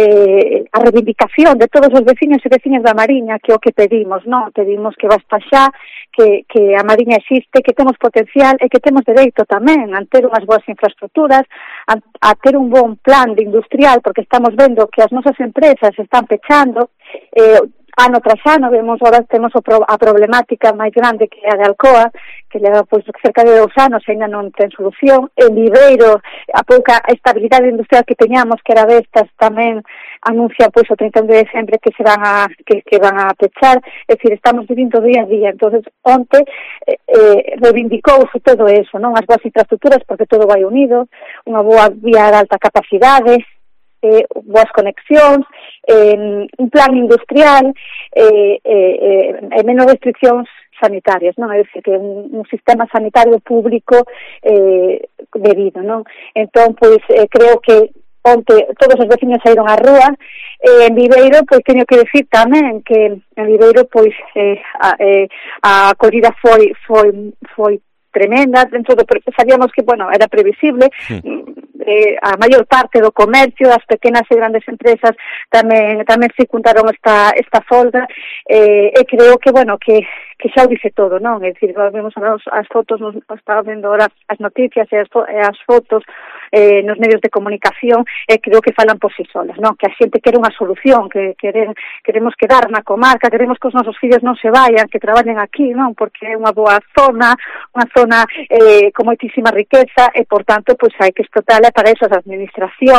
eh, a reivindicación de todos os veciños e veciñas da Mariña, que é o que pedimos, non? Pedimos que basta xa, que, que a Mariña existe, que temos potencial e que temos dereito tamén a ter unhas boas infraestructuras, a, a ter un bon plan de industrial, porque estamos vendo que as nosas empresas están pechando, eh, ano tras ano, vemos, ahora temos o pro, a problemática máis grande que é a de Alcoa, que leva pois, cerca de dous anos e ainda non ten solución. En Viveiro, a pouca estabilidade industrial que teñamos, que era destas, tamén anuncia pois, o trinta e un de decembro que se van a, que, que van a pechar, é dicir, estamos vivindo día a día. Entonces, onte eh, eh, reivindicouse todo eso, non? As boas infraestructuras, porque todo vai unido, unha boa vía de alta capacidade, eh, boas conexións, eh, un plan industrial eh, eh, e menos restriccións sanitarias, non? É dicir, que un, un sistema sanitario público eh, debido, non? Entón, pois, eh, creo que onte todos os veciños saíron á rúa, eh, en Viveiro, pois, teño que decir tamén que en Viveiro, pois, eh, a, eh, a acolhida foi, foi, foi tremenda, dentro do, sabíamos que, bueno, era previsible, sí. eh, a maior parte do comercio, as pequenas e grandes empresas tamén tamén secundaron esta esta folga, eh, e creo que, bueno, que que xa o dice todo, non? É dicir, vemos as, as fotos, nos estaba vendo ahora as noticias e as, e as fotos eh, nos medios de comunicación, e creo que falan por si solas, non? Que a xente quere unha solución, que quere, queremos quedar na comarca, queremos que os nosos fillos non se vayan, que traballen aquí, non? Porque é unha boa zona, unha zona eh, con moitísima riqueza, e, por tanto, pois hai que explotarla para eso as administracións,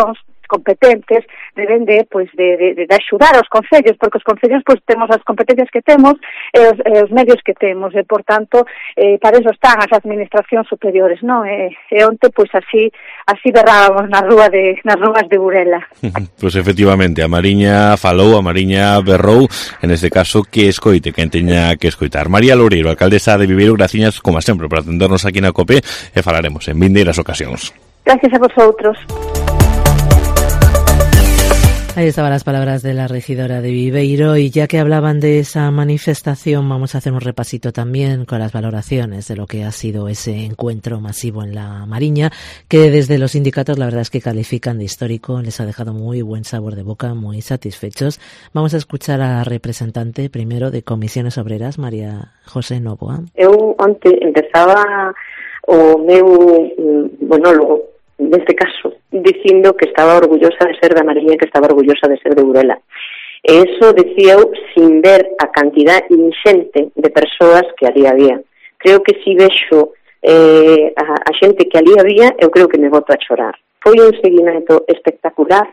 competentes deben de, pois, de, de, de axudar aos concellos, porque os concellos pois temos as competencias que temos e os, e os medios que temos, e por tanto eh, para eso están as administracións superiores, non? E, e onte pois así así berrábamos na rúa de nas rúas de Burela. Pois efectivamente, a Mariña falou, a Mariña berrou, en este caso que escoite, quen teña que escoitar. María Loureiro, alcaldesa de Viveiro, graciñas como sempre por atendernos aquí na COPE e falaremos en vindeiras ocasións. Gracias a vosotros. Ahí estaban las palabras de la regidora de Viveiro, y ya que hablaban de esa manifestación, vamos a hacer un repasito también con las valoraciones de lo que ha sido ese encuentro masivo en la Mariña, que desde los sindicatos la verdad es que califican de histórico, les ha dejado muy buen sabor de boca, muy satisfechos. Vamos a escuchar a la representante primero de Comisiones Obreras, María José Novoa. Eu onte empezaba o meu monólogo, neste caso, dicindo que estaba orgullosa de ser da Mariña e que estaba orgullosa de ser de Burela. E iso decía eu sin ver a cantidad inxente de persoas que ali había. Creo que si vexo eh, a, a xente que ali había, eu creo que me boto a chorar. Foi un seguimento espectacular,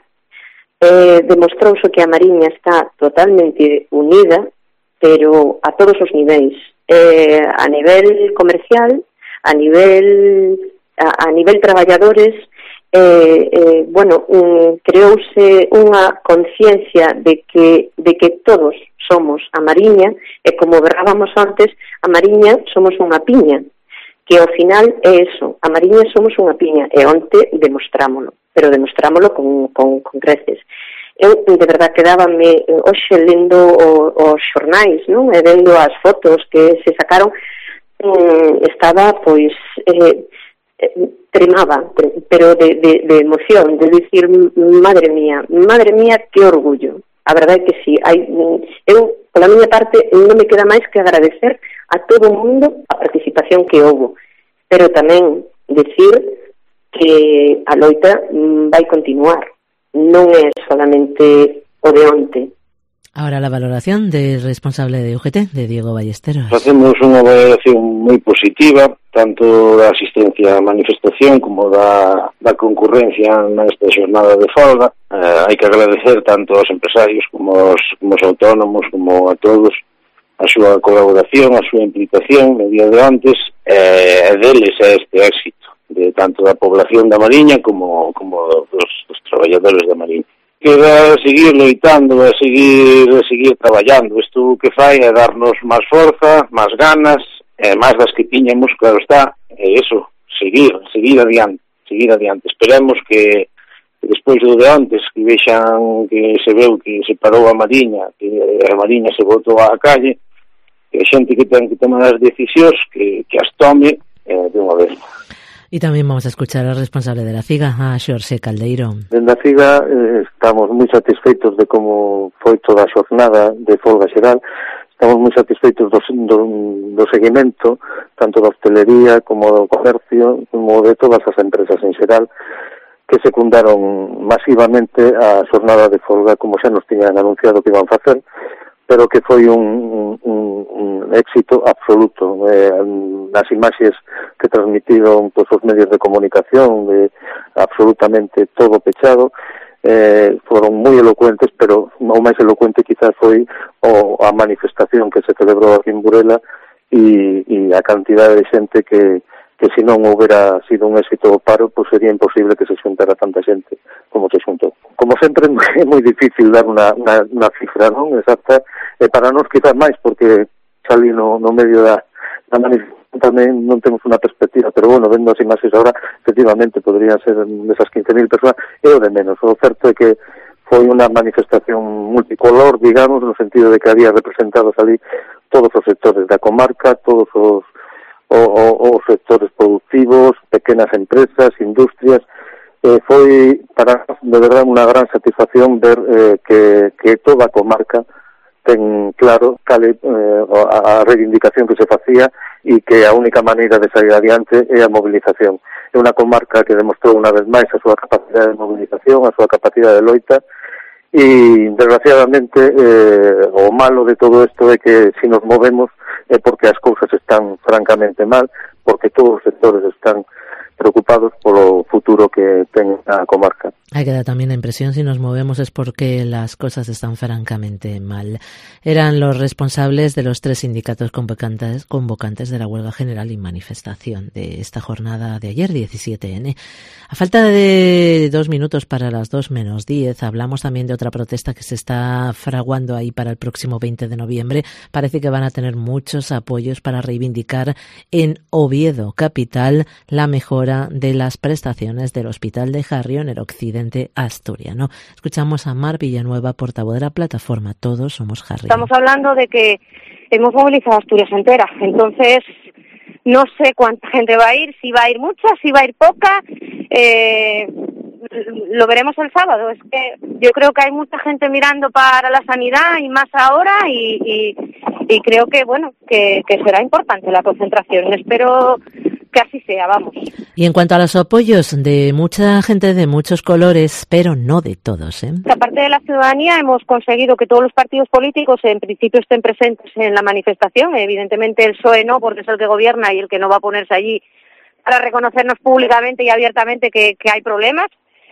eh, demostrouse que a Mariña está totalmente unida, pero a todos os niveis, eh, a nivel comercial, a nivel a, a nivel traballadores, eh, eh, bueno, um, creouse unha conciencia de que de que todos somos a Mariña, e como berrábamos antes, a Mariña somos unha piña, que ao final é eso, a Mariña somos unha piña, e onte demostrámolo, pero demostrámolo con, con, con creces. Eu, de verdad, quedábame hoxe lendo o, os xornais, non? E vendo as fotos que se sacaron, um, estaba, pois, eh, tremaba, pero de, de, de emoción, de dicir, madre mía, madre mía, que orgullo. A verdade é que sí, hai, eu, pola miña parte, non me queda máis que agradecer a todo o mundo a participación que houbo, pero tamén decir que a loita vai continuar, non é solamente o de onte. Ahora la valoración del responsable de U G T, de Diego Ballesteros. Facemos unha valoración moi positiva, tanto da asistencia á manifestación como da, da concurrencia nesta xornada de folga. Eh, hai que agradecer tanto aos empresarios como aos, como aos autónomos, como a todos, a súa colaboración, a súa implicación no día de antes, e eh, deles é este éxito, de tanto da población da Mariña como, como dos, dos traballadores da Mariña. Queda seguir loitando e seguir, seguir traballando. Isto que fai é darnos máis forza, máis ganas, e máis das que tiñamos, claro está, e iso, seguir, seguir adiante, seguir adiante. Esperemos que, que despois do de antes, que vexan que se veu que se parou a Mariña, que a Mariña se botou á calle, que a xente que ten que tomar as decisións, que, que as tome eh, de unha vez. Y también vamos a escuchar al responsable de la FIGA, a Xorxe Caldeiro. En la FIGA eh, estamos moi satisfeitos de como foi toda a xornada de folga xeral. Estamos moi satisfeitos do, do, do seguimento, tanto da hostelería como do comercio, como de todas as empresas en xeral, que secundaron masivamente a xornada de folga, como xa nos tiñan anunciado que iban facer, pero que foi un, un, un éxito absoluto. Eh, nas imaxes que transmitiron todos os medios de comunicación, de absolutamente todo pechado, eh, foron moi elocuentes, pero o máis elocuente quizás foi o, a manifestación que se celebrou aquí en Burela e, e a cantidad de xente que, que se non houbera sido un éxito o paro, pues sería imposible que se xuntara tanta xente como se xuntou. Como sempre, é moi difícil dar unha, unha, unha cifra, non? Exacta, e para nós quizás máis, porque salí no, no medio da, da manifestación tamén non temos unha perspectiva, pero bueno, vendo as imaxes agora, efectivamente, podrían ser desas quince mil persoas, e o de menos. O certo é que foi unha manifestación multicolor, digamos, no sentido de que había representados ali todos os sectores da comarca, todos os, o, o, os sectores productivos, pequenas empresas, industrias. Eh, foi para de verdade unha gran satisfacción ver eh, que, que toda a comarca ten claro cale eh, a, a reivindicación que se facía e que a única maneira de sair adiante é a movilización. É unha comarca que demostrou unha vez máis a súa capacidade de movilización, a súa capacidade de loita, e desgraciadamente eh, o malo de todo isto é que se nos movemos é porque as cousas están francamente mal, porque todos os sectores están preocupados polo futuro que ten a comarca. Hay que dar también la impresión, si nos movemos es porque las cosas están francamente mal. Eran los responsables de los tres sindicatos convocantes, convocantes de la huelga general y manifestación de esta jornada de ayer, diecisiete ene. A falta de dos minutos para las dos menos diez, hablamos también de otra protesta que se está fraguando ahí para el próximo veinte de noviembre. Parece que van a tener muchos apoyos para reivindicar en Oviedo, capital, la mejora de las prestaciones del Hospital de Jarrio en el occidente asturiano. Escuchamos a Mar Villanueva, portavoz de la plataforma Todos Somos Jarrio. Estamos hablando de que hemos movilizado a Asturias entera, entonces no sé cuánta gente va a ir, si va a ir mucha, si va a ir poca, eh, lo veremos el sábado. Es que yo creo que hay mucha gente mirando para la sanidad y más ahora y, y, y creo que bueno que, que será importante la concentración. Espero que así sea, vamos. Y en cuanto a los apoyos de mucha gente de muchos colores, pero no de todos, ¿eh? Aparte de la ciudadanía, hemos conseguido que todos los partidos políticos en principio estén presentes en la manifestación. Evidentemente el P S O E no, porque es el que gobierna y el que no va a ponerse allí para reconocernos públicamente y abiertamente que, que hay problemas.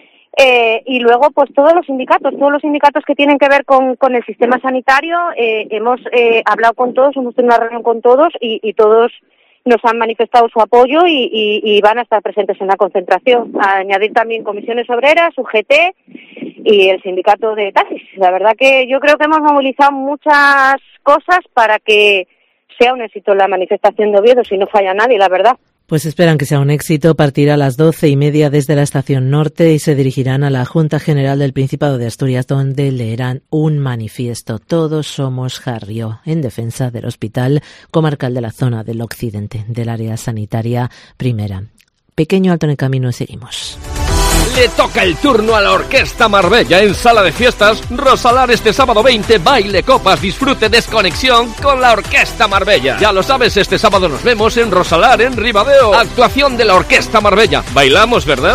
Eh, y luego, pues todos los sindicatos, todos los sindicatos que tienen que ver con, con el sistema sanitario, eh, hemos eh, hablado con todos, hemos tenido una reunión con todos y, y todos nos han manifestado su apoyo y, y, y van a estar presentes en la concentración. A añadir también comisiones obreras, U G T y el sindicato de taxis. La verdad que yo creo que hemos movilizado muchas cosas para que sea un éxito la manifestación de Oviedo, si no falla nadie, la verdad. Pues esperan que sea un éxito. Partirá a las doce y media desde la estación norte y se dirigirán a la Junta General del Principado de Asturias, donde leerán un manifiesto. Todos somos Jarrio, en defensa del Hospital Comarcal de la zona del occidente, del área sanitaria primera. Pequeño alto en el camino y seguimos. Le toca el turno a la Orquesta Marbella en Sala de Fiestas. Rosalar este sábado veinte, baile, copas, disfrute, desconexión con la Orquesta Marbella. Ya lo sabes, este sábado nos vemos en Rosalar, en Ribadeo. Actuación de la Orquesta Marbella. Bailamos, ¿verdad?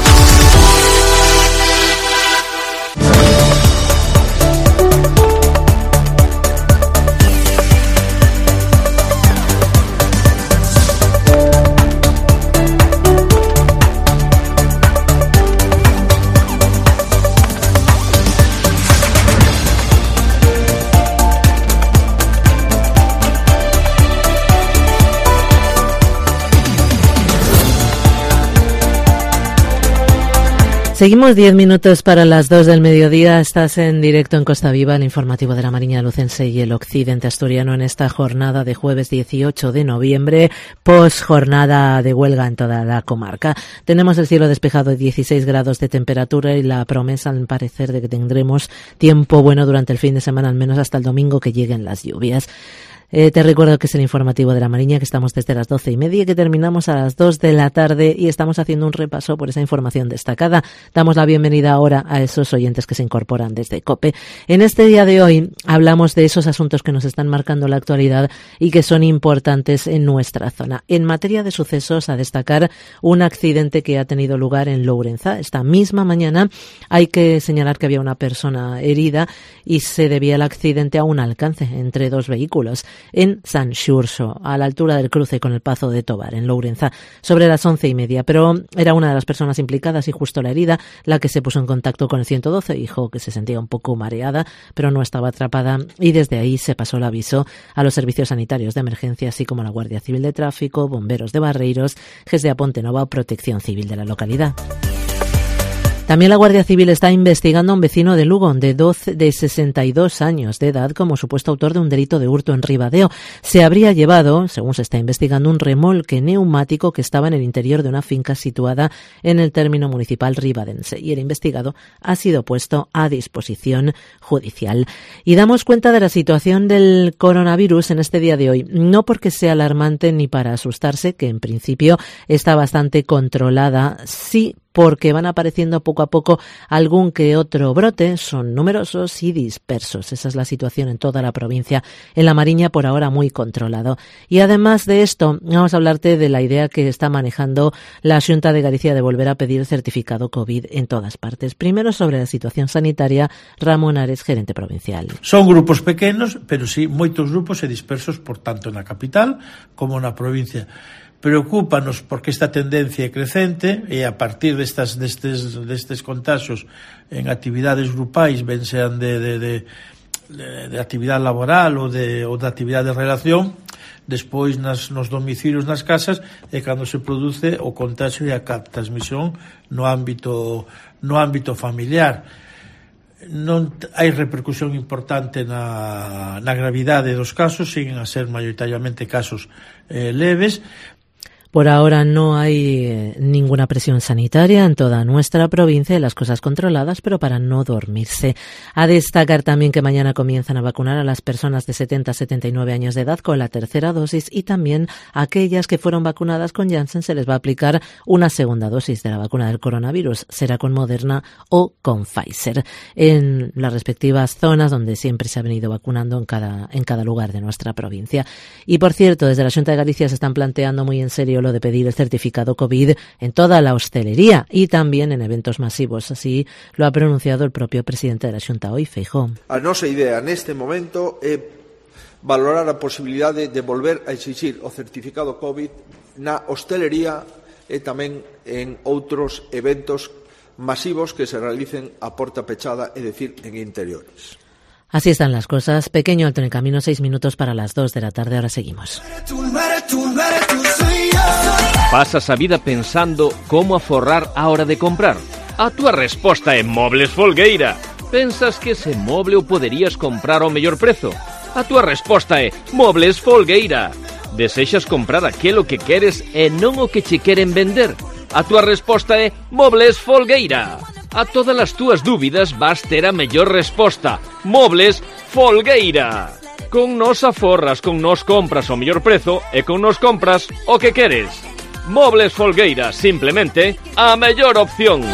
Seguimos diez minutos para las dos del mediodía. Estás en directo en Costa Viva, el informativo de la Mariña Lucense y el occidente asturiano en esta jornada de jueves dieciocho de noviembre, post jornada de huelga en toda la comarca. Tenemos el cielo despejado de dieciséis grados de temperatura y la promesa al parecer de que tendremos tiempo bueno durante el fin de semana, al menos hasta el domingo que lleguen las lluvias. Eh, te recuerdo que es el informativo de la Mariña, que estamos desde las doce y media y que terminamos a las dos de la tarde y estamos haciendo un repaso por esa información destacada. Damos la bienvenida ahora a esos oyentes que se incorporan desde COPE. En este día de hoy hablamos de esos asuntos que nos están marcando la actualidad y que son importantes en nuestra zona. En materia de sucesos, a destacar un accidente que ha tenido lugar en Lourenza. Esta misma mañana hay que señalar que había una persona herida y se debía el accidente a un alcance entre dos vehículos en San Xurxo, a la altura del cruce con el Pazo de Tobar, en Lourenza, sobre las once y media. Pero era una de las personas implicadas y justo la herida la que se puso en contacto con el ciento doce. Dijo que se sentía un poco mareada, pero no estaba atrapada y desde ahí se pasó el aviso a los servicios sanitarios de emergencia, así como a la Guardia Civil de Tráfico, Bomberos de Barreiros, G E S de Ponte Nova o Protección Civil de la localidad. También la Guardia Civil está investigando a un vecino de Lugo de, doce, de sesenta y dos años de edad como supuesto autor de un delito de hurto en Ribadeo. Se habría llevado, según se está investigando, un remolque neumático que estaba en el interior de una finca situada en el término municipal ribadense y el investigado ha sido puesto a disposición judicial. Y damos cuenta de la situación del coronavirus en este día de hoy, no porque sea alarmante ni para asustarse, que en principio está bastante controlada, sí porque van apareciendo poco a poco algún que otro brote, son numerosos y dispersos. Esa es la situación en toda la provincia. En la Mariña, por ahora, muy controlado. Y además de esto, vamos a hablarte de la idea que está manejando la Xunta de Galicia de volver a pedir certificado COVID en todas partes. Primero, sobre la situación sanitaria, Ramón Ares, gerente provincial. Son grupos pequenos, pero sí, moitos grupos e dispersos, por tanto, na capital como na provincia. Preocúpanos porque esta tendencia é crecente e a partir destas, destes, destes contaxios en actividades grupais, ben sean de, de, de, de, de actividade laboral ou de, ou de actividade de relación, despois nas, nos domicilios, nas casas, é cando se produce o contagio e a transmisión no ámbito, no ámbito familiar. Non hai repercusión importante na, na gravidade dos casos, siguen a ser maioritariamente casos eh, leves. Por ahora no hay ninguna presión sanitaria en toda nuestra provincia y las cosas controladas, pero para no dormirse. A destacar también que mañana comienzan a vacunar a las personas de setenta a setenta y nueve años de edad con la tercera dosis y también a aquellas que fueron vacunadas con Janssen se les va a aplicar una segunda dosis de la vacuna del coronavirus. Será con Moderna o con Pfizer en las respectivas zonas donde siempre se ha venido vacunando en cada, en cada lugar de nuestra provincia. Y por cierto, desde la Xunta de Galicia se están planteando muy en serio de pedir el certificado COVID en toda la hostelería y también en eventos masivos. Así lo ha pronunciado el propio presidente de la Xunta hoy, Feijóo. A nosa idea neste momento é valorar a posibilidade de volver a exixir o certificado COVID na hostelería e tamén en outros eventos masivos que se realicen a porta pechada, é dicir, en interiores. Así están las cosas. Pequeño alto en el camino, seis minutos para las dos de la tarde. Ahora seguimos. Pasas a vida pensando cómo aforrar a hora de comprar. A túa resposta é Mobles Folgueira. Pensas que ese moble o poderías comprar ao mellor prezo? A túa resposta é Mobles Folgueira. Desexas comprar aquilo que queres e non o que che queren vender? A túa resposta é Mobles Folgueira. A todas as túas dúbidas vas ter a mellor resposta. Mobles Folgueira. Con nos aforras, con nos compras o mellor prezo e con nos compras o que queres. Mobles Folgueira, simplemente a mellor opción.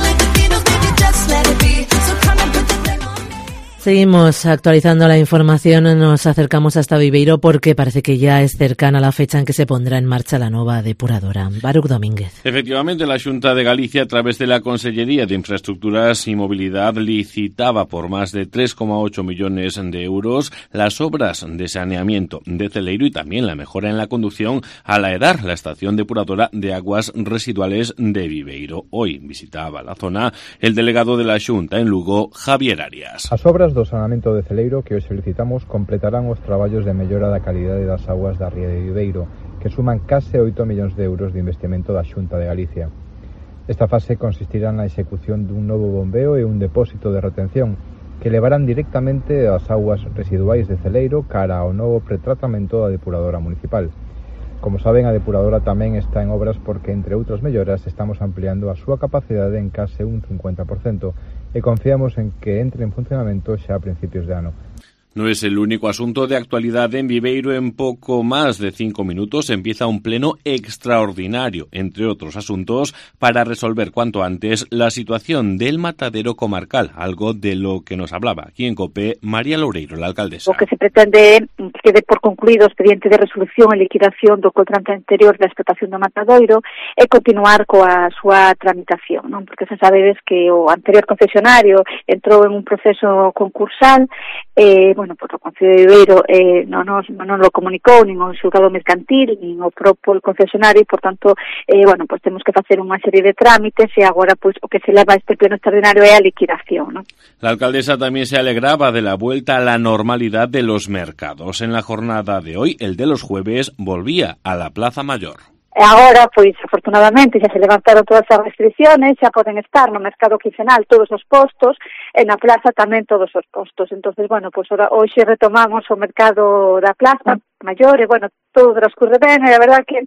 Seguimos actualizando la información, nos acercamos hasta Viveiro porque parece que ya es cercana la fecha en que se pondrá en marcha la nueva depuradora. Baruch Domínguez. Efectivamente, la Xunta de Galicia, a través de la Consellería de Infraestructuras y Movilidad, licitaba por más de tres coma ocho millones de euros las obras de saneamiento de Celeiro y también la mejora en la conducción a la EDAR, la estación depuradora de aguas residuales de Viveiro. Hoy visitaba la zona el delegado de la Xunta en Lugo, Javier Arias. As obras do saneamento de Celeiro que hoxe solicitamos completarán os traballos de mellora da calidade das augas da ría de Viveiro, que suman case oito millóns de euros de investimento da Xunta de Galicia. Esta fase consistirá na execución dun novo bombeo e un depósito de retención que levarán directamente as augas residuais de Celeiro cara ao novo pretratamento da depuradora municipal. Como saben, a depuradora tamén está en obras porque, entre outras melloras, estamos ampliando a súa capacidade en case un cincuenta por cento e confiamos en que entre en funcionamento xa a principios de ano. No es el único asunto de actualidad en Viveiro. En poco más de cinco minutos empieza un pleno extraordinario, entre otros asuntos, para resolver cuanto antes la situación del matadero comarcal, algo de lo que nos hablaba aquí en COPE María Loureiro, la alcaldesa. O que se pretende que quede por concluído o expediente de resolución e liquidación do contrato anterior da explotación do matadoiro e continuar coa súa tramitación, non? Porque se sabedes que o anterior concesionario entrou en un proceso concursal e, bueno, por o Concello de Viveiro eh, non, nos, non lo comunicou nin o xulgado mercantil nin o propio concesionario e, por tanto, eh, bueno, pues temos que facer unha serie de trámites e agora pues o que se leva a este pleno extraordinario é a liquidación, ¿no? La alcaldesa también se alegraba de la vuelta a la normalidad de los mercados. En la jornada de hoy, el de los jueves, volvía a la Plaza Mayor. E agora, pois, afortunadamente, xa se levantaron todas as restricciones, xa poden estar no mercado quincenal todos os postos, e na plaza tamén todos os postos. Entonces, bueno, pois ora, hoxe retomamos o mercado da Plaza Maior, e, bueno, todo transcurre ben, e a verdad que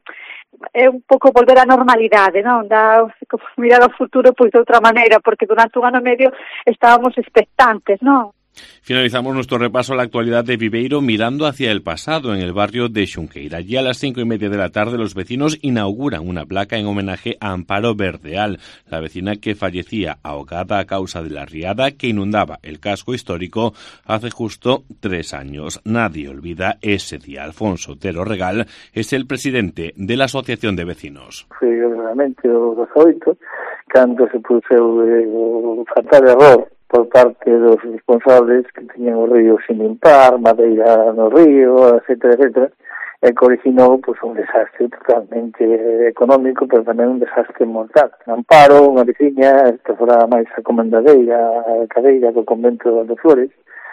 é un pouco volver á normalidade, non? Dá mirar ao futuro, pois, de outra maneira, porque durante un ano e medio estábamos expectantes, non? Finalizamos nuestro repaso a la actualidad de Viveiro mirando hacia el pasado en el barrio de Xunqueira. Allí a las cinco y media de la tarde los vecinos inauguran una placa en homenaje a Amparo Verdeal, la vecina que fallecía ahogada a causa de la riada que inundaba el casco histórico hace justo tres años. Nadie olvida ese día. Alfonso Otero Regal es el presidente de la Asociación de Vecinos. Foi realmente o dezaoito cando se puxeu eh, o fatal error por parte dos responsables que tiñan o río sin limpar, madeira no río, etcétera, etcétera, e que originou pues, un desastre totalmente económico, pero tamén un desastre mortal. Amparo, unha veciña, que fora máis a comendadeira, a cadeira do convento de Flores,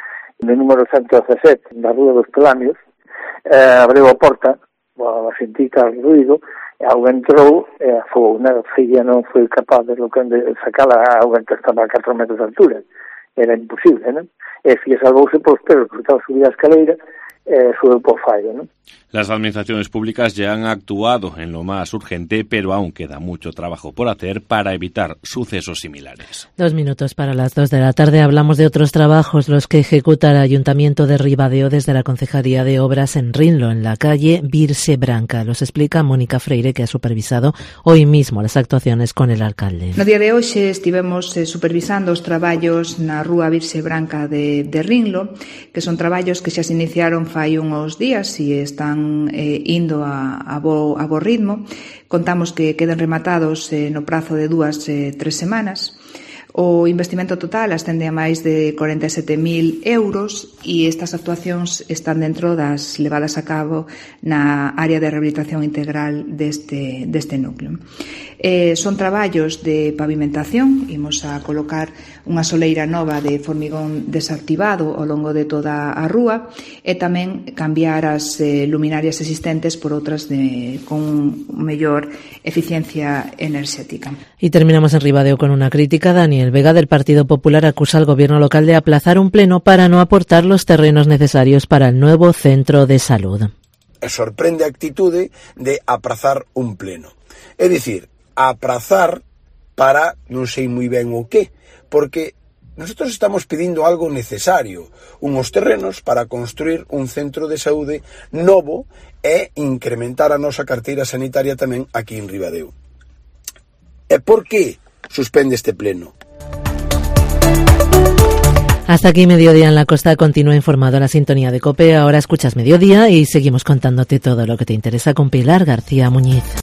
no número ciento dezasete, da Rúa dos Pelamios, eh, abriu a porta, a sentir tal ruido, e a auga entrou e a fou, a filla non foi capaz de, de sacar a auga que estaba a catro metros de altura. Era imposible, non? E a filla salvouse polos pelos, porque estaba subida a escaleira, eh, sube por fallo, ¿no? Las administraciones públicas ya han actuado en lo más urgente, pero aún queda mucho trabajo por hacer para evitar sucesos similares. Dos minutos para las dos de la tarde. Hablamos de otros trabajos, los que ejecuta el Ayuntamiento de Ribadeo desde la Concejalía de Obras en Rinlo, en la calle Virse Branca. Los explica Mónica Freire, que ha supervisado hoy mismo las actuaciones con el alcalde. No día de hoxe estivemos eh, supervisando os traballos na Rúa Virse Branca de, de Rinlo, que son traballos que xa se iniciaron fai uns días e están eh, indo a, a, bo, a bo ritmo. Contamos que quedan rematados eh, no prazo de dúas, eh, tres semanas. O investimento total ascende a máis de corenta e sete mil euros e estas actuacións están dentro das levadas a cabo na área de rehabilitación integral deste, deste núcleo. Eh, son traballos de pavimentación, imos a colocar unha soleira nova de formigón desactivado ao longo de toda a rúa e tamén cambiar as eh, luminarias existentes por outras de, con mellor eficiencia enerxética. Y terminamos en Ribadeo con una crítica. Daniel Vega, del Partido Popular, acusa al gobierno local de aplazar un pleno para no aportar los terrenos necesarios para el nuevo centro de salud. Sorprende a actitude de aprazar un pleno. É dicir, aprazar para non sei moi ben o qué, porque nosotros estamos pedindo algo necesario, unos terrenos para construir un centro de saúde novo e incrementar a nosa carteira sanitaria tamén aquí en Ribadeo. E por que suspende este pleno? Hasta aquí Mediodía en la Costa. Continúa informado a la sintonía de COPE. Ahora escuchas Mediodía y seguimos contándote todo lo que te interesa con Pilar García Muñiz.